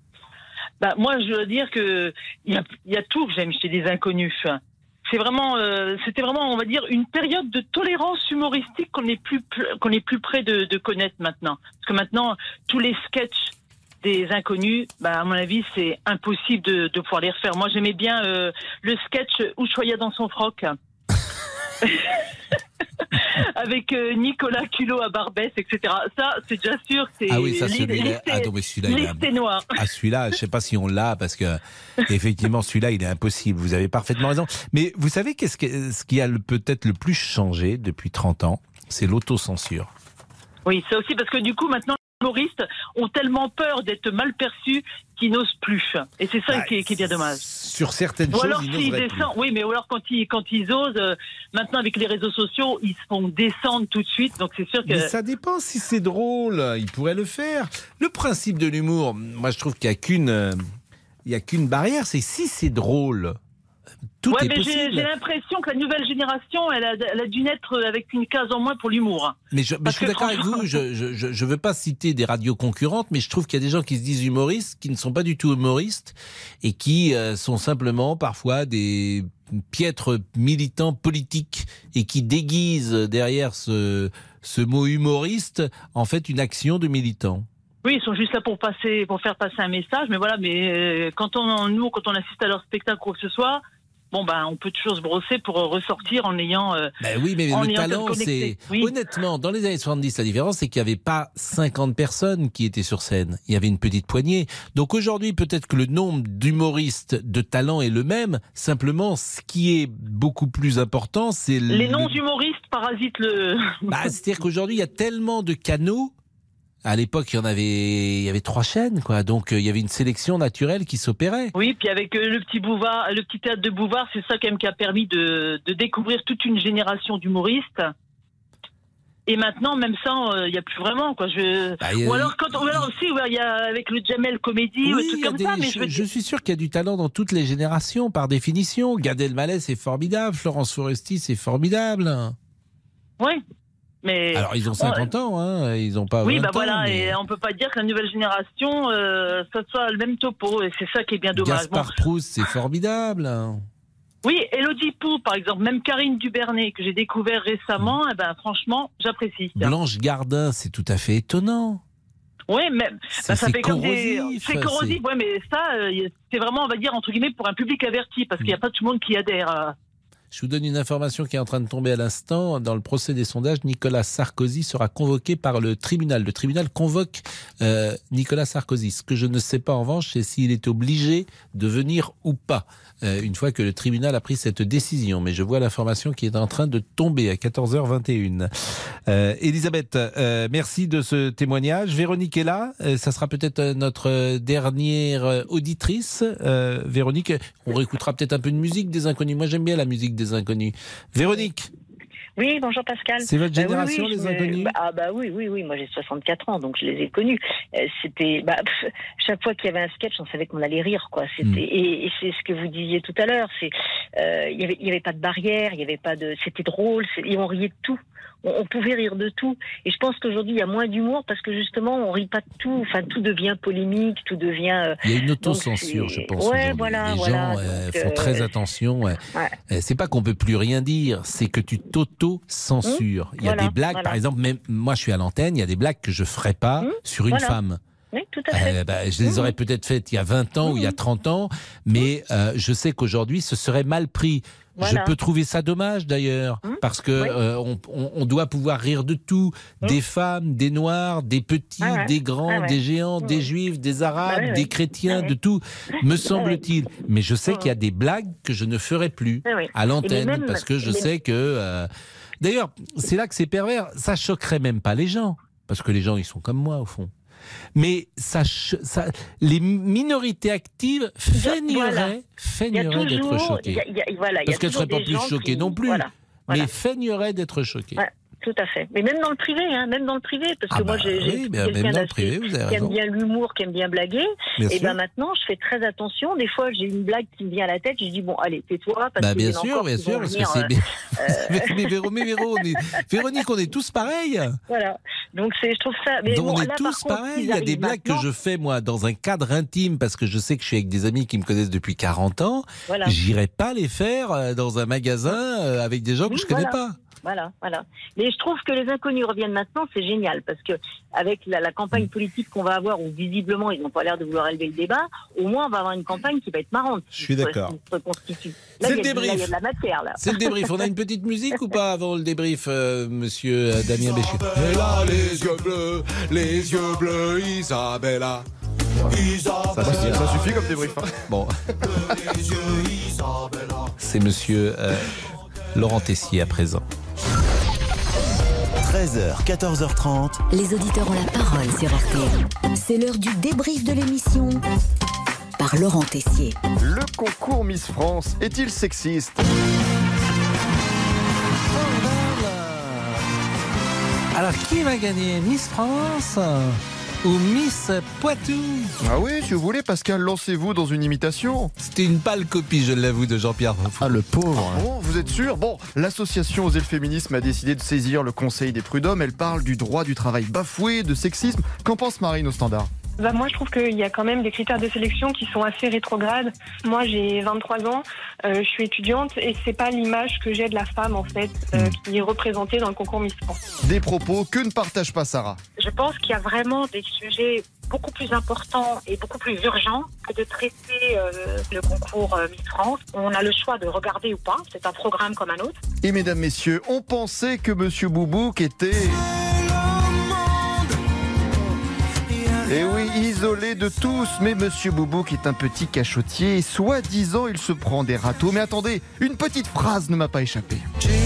S10: Bah moi, je veux dire que il y a, y a tout que j'aime chez les inconnus. C'est vraiment, euh, c'était vraiment, on va dire, une période de tolérance humoristique qu'on est plus, qu'on est plus près de, de connaître maintenant. Parce que maintenant, tous les sketchs des inconnus, bah, à mon avis, c'est impossible de, de pouvoir les refaire. Moi, j'aimais bien euh, le sketch Ushuaïa dans son froc. Avec euh, Nicolas Culot à Barbès, et cetera. Ça, c'est déjà sûr. C'est
S3: ah oui, ça, celui-là. Ah, non, mais celui-là, il est
S10: noir.
S3: Ah, celui-là, je sais pas si on l'a, parce que, effectivement, celui-là, il est impossible. Vous avez parfaitement raison. Mais vous savez qu'est-ce que, ce qui a le, peut-être le plus changé depuis trente ans? C'est l'autocensure.
S10: Oui, c'est aussi parce que du coup, maintenant, les humoristes ont tellement peur d'être mal perçus qu'ils n'osent plus. Et c'est ça bah, qui, est, qui est bien dommage.
S3: Sur certaines
S10: ou
S3: choses,
S10: alors,
S3: ils
S10: s'ils
S3: n'oseraient
S10: descendent,
S3: plus.
S10: oui, mais ou alors quand ils, quand ils osent, euh, maintenant avec les réseaux sociaux, ils se font descendre tout de suite. Donc c'est sûr que.
S3: Mais ça dépend si c'est drôle. Ils pourraient le faire. Le principe de l'humour, moi je trouve qu'il n'y a qu'une, euh, il y a qu'une barrière, c'est si c'est drôle. Tout
S10: ouais,
S3: est
S10: mais
S3: possible.
S10: J'ai, j'ai l'impression que la nouvelle génération, elle a, elle a dû naître avec une case en moins pour l'humour.
S3: Mais je, mais je suis d'accord avec vous, je ne je, je veux pas citer des radios concurrentes, mais je trouve qu'il y a des gens qui se disent humoristes, qui ne sont pas du tout humoristes, et qui euh, sont simplement parfois des piètres militants politiques, et qui déguisent derrière ce, ce mot humoriste, en fait, une action de militant.
S10: Oui, ils sont juste là pour passer, pour faire passer un message, mais voilà, mais euh, quand on, nous, quand on assiste à leur spectacle ou quoi que ce soit, bon ben, on peut toujours se brosser pour ressortir en ayant. Euh,
S3: ben oui, mais le talent, c'est oui. Honnêtement, dans les années soixante-dix, la différence, c'est qu'il n'y avait pas cinquante personnes qui étaient sur scène. Il y avait une petite poignée. Donc aujourd'hui, peut-être que le nombre d'humoristes de talent est le même. Simplement, ce qui est beaucoup plus important, c'est le...
S10: les non-humoristes parasitent le.
S3: Bah, c'est-à-dire qu'aujourd'hui, il y a tellement de canaux. À l'époque, il y en avait, il y avait trois chaînes, quoi. Donc, euh, il y avait une sélection naturelle qui s'opérait.
S10: Oui, puis avec euh, le petit Bouvard, le petit théâtre de Bouvard, c'est ça quand même qui a permis de, de découvrir toute une génération d'humoristes. Et maintenant, même ça, il euh, n'y a plus vraiment, quoi. Je... Bah, a... Ou alors, quand, ou alors aussi, il ouais, y a avec le Jamel Comédie,
S3: oui,
S10: ou des trucs comme
S3: des...
S10: ça. Mais
S3: je,
S10: je,
S3: je suis sûr qu'il y a du talent dans toutes les générations, par définition. Gad Elmaleh, c'est formidable. Florence Foresti, c'est formidable.
S10: Oui. Mais
S3: alors ils ont cinquante on... ans, hein, ils n'ont pas
S10: oui,
S3: vingt
S10: bah
S3: ans.
S10: Oui, voilà,
S3: mais...
S10: et on peut pas dire que la nouvelle génération, euh, ça soit le même topo, et c'est ça qui est bien dommage.
S3: Gaspard bon. Proust, c'est formidable.
S10: Oui, Élodie Pou, par exemple, même Karine Dubernet, que j'ai découvert récemment, eh ben, franchement, j'apprécie.
S3: Blanche Gardin, c'est tout à fait étonnant.
S10: Oui, mais
S3: Ça,
S10: bah, ça
S3: c'est
S10: fait comme des.
S3: corrosif,
S10: C'est corrosif,
S3: c'est-
S10: ouais, mais ça, euh, c'est vraiment, on va dire, entre guillemets, pour un public averti, parce qu'il n'y a pas tout le monde qui adhère. euh.
S3: Je vous donne une information qui est en train de tomber à l'instant. Dans le procès des sondages, Nicolas Sarkozy sera convoqué par le tribunal. Le tribunal convoque euh, Nicolas Sarkozy. Ce que je ne sais pas en revanche, c'est s'il est obligé de venir ou pas, euh, une fois que le tribunal a pris cette décision. Mais je vois l'information qui est en train de tomber à quatorze heures vingt et une. Euh, Elisabeth, euh, merci de ce témoignage. Véronique est là. Euh, ça sera peut-être euh, notre dernière euh, auditrice. Euh, Véronique, on réécoutera peut-être un peu de musique des Inconnus. Moi, j'aime bien la musique des Inconnus. Véronique.
S13: Oui, bonjour Pascal.
S3: C'est votre
S13: Bah oui,
S3: génération,
S13: oui,
S3: les
S13: je me-
S3: Inconnus
S13: bah, Ah bah oui, oui, oui, moi j'ai soixante-quatre ans, donc je les ai connus. Euh, C'était, bah, pff, chaque fois qu'il y avait un sketch, on savait qu'on allait rire, quoi. C'était,
S3: Mm.
S13: et, et c'est ce que vous disiez tout à l'heure. C'est, euh, il y avait, il y avait pas de barrière, il y avait pas de, c'était drôle, c'est- et on riait de tout. On, on pouvait rire de tout. Et je pense qu'aujourd'hui il y a moins d'humour parce que justement on rit pas de tout. Enfin, tout devient polémique, tout devient. euh,
S3: Il y a une
S13: donc
S3: autocensure,
S13: c'est-
S3: je pense.
S13: Ouais,
S3: aujourd'hui.
S13: voilà,
S3: Les
S13: voilà.
S3: gens euh,
S13: Donc,
S3: font
S13: euh,
S3: très attention. ouais.
S13: ouais.
S3: Euh, C'est pas qu'on peut plus rien dire, c'est que tu t'auto-censures.
S13: Mmh,
S3: Il y a
S13: voilà,
S3: des blagues,
S13: voilà.
S3: par exemple, même moi je suis à l'antenne, il y a des blagues que je ferais pas
S13: Mmh,
S3: sur une
S13: voilà.
S3: femme.
S13: Oui, tout à fait.
S3: Euh, bah, je les
S13: Mmh.
S3: aurais peut-être faites il y a vingt ans ou il y a trente ans, mais euh, je sais qu'aujourd'hui ce serait mal pris.
S13: Voilà.
S3: Je peux trouver ça dommage d'ailleurs,
S13: Mmh.
S3: parce que
S13: Oui.
S3: euh, on, on- on doit pouvoir rire de tout,
S13: Mmh.
S3: des femmes, des noirs, des petits,
S13: Ah ouais.
S3: des grands,
S13: Ah ouais.
S3: des géants,
S13: Mmh.
S3: des juifs, des arabes,
S13: Bah ouais,
S3: des
S13: ouais.
S3: chrétiens,
S13: Ah ouais.
S3: de tout, me semble-t-il. Mais je sais
S13: Mmh.
S3: qu'il y a des blagues que je ne ferai plus
S13: Ah ouais.
S3: à
S13: Et
S3: l'antenne,
S13: mais même-
S3: parce que je
S13: mais-
S3: sais que... euh, D'ailleurs, c'est là que c'est pervers, ça choquerait même pas les gens, parce que les gens, ils sont comme moi, au fond. Mais ça, ch- ça, les minorités actives feigneraient,
S13: Voilà. Il y a
S3: feigneraient d'être
S13: toujours-
S3: choquées.
S13: il y a- il y a- voilà, il y a
S3: Parce qu'elles ne
S13: toujours
S3: seraient pas
S13: des
S3: plus
S13: gens
S3: choquées
S13: qui-
S3: non plus,
S13: voilà, voilà.
S3: mais feigneraient d'être choquées.
S13: Ouais, tout à fait. Mais même dans le privé, hein, même dans le privé, parce
S3: Ah
S13: que moi
S3: bah
S13: j'ai
S3: oui,
S13: j'ai
S3: mais même
S13: quelqu'un
S3: dans le
S13: d'assez-
S3: privé, vous avez
S13: qui aime
S3: raison.
S13: bien l'humour, qui aime bien blaguer.
S3: Bien
S13: et
S3: sûr.
S13: ben maintenant, je fais très attention. Des fois, j'ai une blague qui me vient à la tête, je dis bon, allez, tais-toi, parce
S3: Bah
S13: qu'il y
S3: bien
S13: en a
S3: sûr,
S13: encore
S3: bien
S13: qui
S3: sûr,
S13: vont
S3: parce que
S13: venir,
S3: c'est
S13: euh,
S3: bien.
S13: euh,
S3: mais, mais Véro, mais Véro, on est- Véronique, on est tous pareils.
S13: Voilà. Donc c'est, je trouve ça. Mais
S3: Donc
S13: bon,
S3: on est
S13: là,
S3: tous
S13: par contre,
S3: pareils.
S13: ils
S3: Il y a des
S13: arrivent
S3: blagues que
S13: maintenant-
S3: je fais, moi, dans un cadre intime, parce que je sais que je suis avec des amis qui me connaissent depuis quarante ans.
S13: Voilà.
S3: J'irai pas les faire euh, dans un magasin euh, avec des gens que
S13: Oui,
S3: je connais
S13: voilà.
S3: pas.
S13: Voilà, voilà. Mais je trouve que les inconnus reviennent maintenant, c'est génial, parce que avec la, la campagne politique qu'on va avoir, où visiblement ils n'ont pas l'air de vouloir élever le débat, au moins on va avoir une campagne qui va être marrante.
S3: Je suis d'accord.
S13: Qui se reconstitue. Là,
S3: C'est
S13: il y
S3: le
S13: a du- là,
S3: débrief.
S13: il y a de la matière, là.
S3: C'est le débrief. On a une petite musique ou pas avant le débrief, euh, monsieur euh, Damien Béchiot?
S2: Elle a les yeux bleus, les yeux bleus, Isabella.
S8: Ça, suffit- ça suffit comme débrief. hein.
S3: Bon. C'est monsieur euh, Laurent Tessier à présent.
S1: treize heures, quatorze heures trente.
S4: Les auditeurs ont la parole sur R T L. C'est l'heure du débrief de l'émission par Laurent Tessier.
S8: Le concours Miss France est-il sexiste?
S3: Alors, qui va gagner, Miss France ou Miss Poitou?
S8: Ah oui, si vous voulez, Pascal, lancez-vous dans une imitation.
S3: C'était une pâle copie, je l'avoue, de Jean-Pierre Fou.
S12: Ah, le pauvre.
S8: Bon, vous êtes sûr? Bon, l'association Oser le féminisme a décidé de saisir le Conseil des prud'hommes. Elle parle du droit du travail bafoué, de sexisme. Qu'en pense Marine au standard?
S14: Bah moi, je trouve qu'il y a quand même des critères de sélection qui sont assez rétrogrades. Moi, j'ai vingt-trois ans, euh, je suis étudiante et c'est pas l'image que j'ai de la femme, en fait, euh, qui est représentée dans le concours Miss France.
S8: Des propos que ne partage pas Sarah.
S15: Je pense qu'il y a vraiment des sujets beaucoup plus importants et beaucoup plus urgents que de traiter euh, le concours euh, Miss France. On a le choix de regarder ou pas, c'est un programme comme un autre.
S8: Et mesdames, messieurs, on pensait que Monsieur Boubouk était... Et oui, isolé de tous, mais Monsieur Boubouk est un petit cachotier et soi-disant il se prend des râteaux. Mais attendez, une petite phrase ne m'a pas échappé.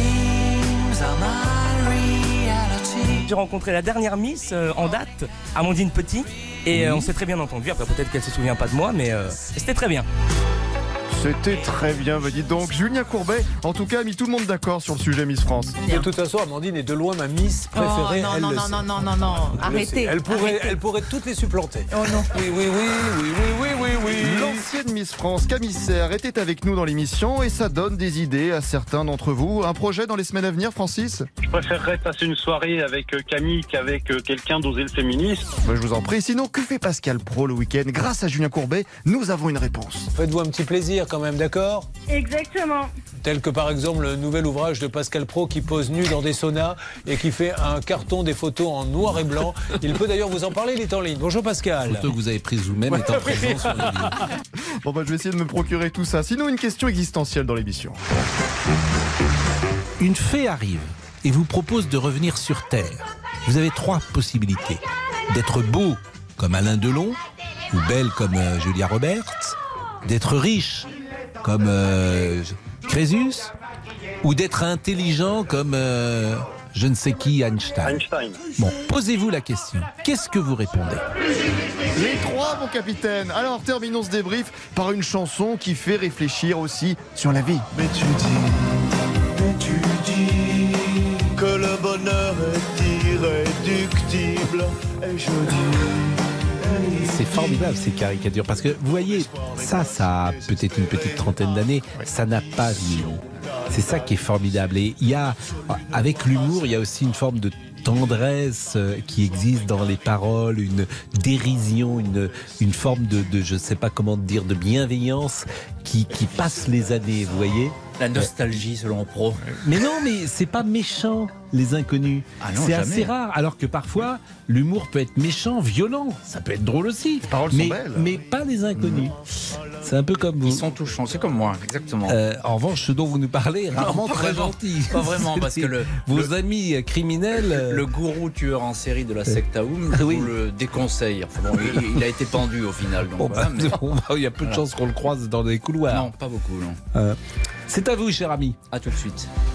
S11: J'ai rencontré la dernière Miss euh, en date, Amandine Petit, et euh, on s'est très bien entendu. Après, peut-être qu'elle se souvient pas de moi, mais euh, c'était très bien.
S8: C'était très bien, bah dites donc. Julien Courbet, en tout cas, a mis tout le monde d'accord sur le sujet Miss France.
S23: De toute façon, Amandine est de loin ma Miss préférée.
S16: Oh, non,
S23: elle
S16: non,
S23: le
S16: non,
S23: sait.
S16: non, non, non, non,
S23: Elle le
S16: arrêtez.
S23: sait. Elle pourrait,
S16: arrêtez.
S23: elle pourrait toutes les supplanter.
S16: Oh non.
S23: Oui, oui, oui, oui, oui, oui, oui, oui.
S8: L'ancienne Miss France, Camille Serre, était avec nous dans l'émission et ça donne des idées à certains d'entre vous. Un projet dans les semaines à venir, Francis?
S25: Je préférerais passer une soirée avec euh, Camille qu'avec euh, quelqu'un d'oser le féminisme.
S8: Bah, je vous en prie. Sinon, que fait Pascal Pro le week-end? Grâce à Julien Courbet, nous avons une réponse.
S23: Faites-vous un petit plaisir. quand même, d'accord?
S16: Exactement.
S23: Tel que par exemple le nouvel ouvrage de Pascal Praud qui pose nu dans des saunas et qui fait un carton des photos en noir et blanc. Il peut d'ailleurs vous en parler, il est en ligne. Bonjour Pascal.
S3: Photo que vous avez prise vous-même étant présent sur le livre.
S8: Bon bah je vais essayer de me procurer tout ça. Sinon, une question existentielle dans l'émission.
S3: Une fée arrive et vous propose de revenir sur Terre. Vous avez trois possibilités. D'être beau comme Alain Delon, ou belle comme euh, Julia Roberts, d'être riche comme euh, Crésus, ou d'être intelligent comme euh, je ne sais qui, Einstein.
S24: Einstein.
S3: Bon, posez-vous la question. Qu'est-ce que vous répondez?
S8: Les trois, mon capitaine. Alors, terminons ce débrief par une chanson qui fait réfléchir aussi sur la vie.
S2: Mais tu dis, mais tu dis que le bonheur est irréductible. Et je dis...
S3: C'est formidable ces caricatures parce que vous voyez, ça, ça a peut-être une petite trentaine d'années, ça n'a pas vieilli. C'est ça qui est formidable. Et il y a, avec l'humour, il y a aussi une forme de tendresse qui existe dans les paroles, une dérision, une, une forme de, de, je ne sais pas comment dire, de bienveillance qui, qui passe les années, vous voyez.
S6: La nostalgie selon Pro.
S3: Mais non, mais c'est pas méchant, les inconnus.
S6: Ah non,
S3: c'est
S6: jamais.
S3: assez rare. Alors que parfois, l'humour peut être méchant, violent. Ça peut être drôle aussi.
S8: Les paroles
S3: mais,
S8: sont belles.
S3: mais pas les inconnus. C'est un peu comme vous.
S6: Ils sont touchants, c'est comme moi, exactement.
S3: Euh, en revanche, ce dont vous nous parlez est rarement
S6: pas
S3: très
S6: vraiment.
S3: gentil.
S6: Pas vraiment, parce que le,
S3: vos
S6: le,
S3: amis criminels. euh,
S6: le gourou tueur en série de la secte Aoum, je
S3: oui.
S6: vous le déconseille. Enfin bon, il, il a été pendu au final. Donc
S3: Bon,
S6: voilà,
S3: bah,
S6: mais-
S3: bon, bah, il y a peu de
S6: Voilà.
S3: chances qu'on le croise dans les couloirs.
S6: Non, pas beaucoup, non.
S3: Euh, c'est à vous, cher ami.
S6: À tout de suite.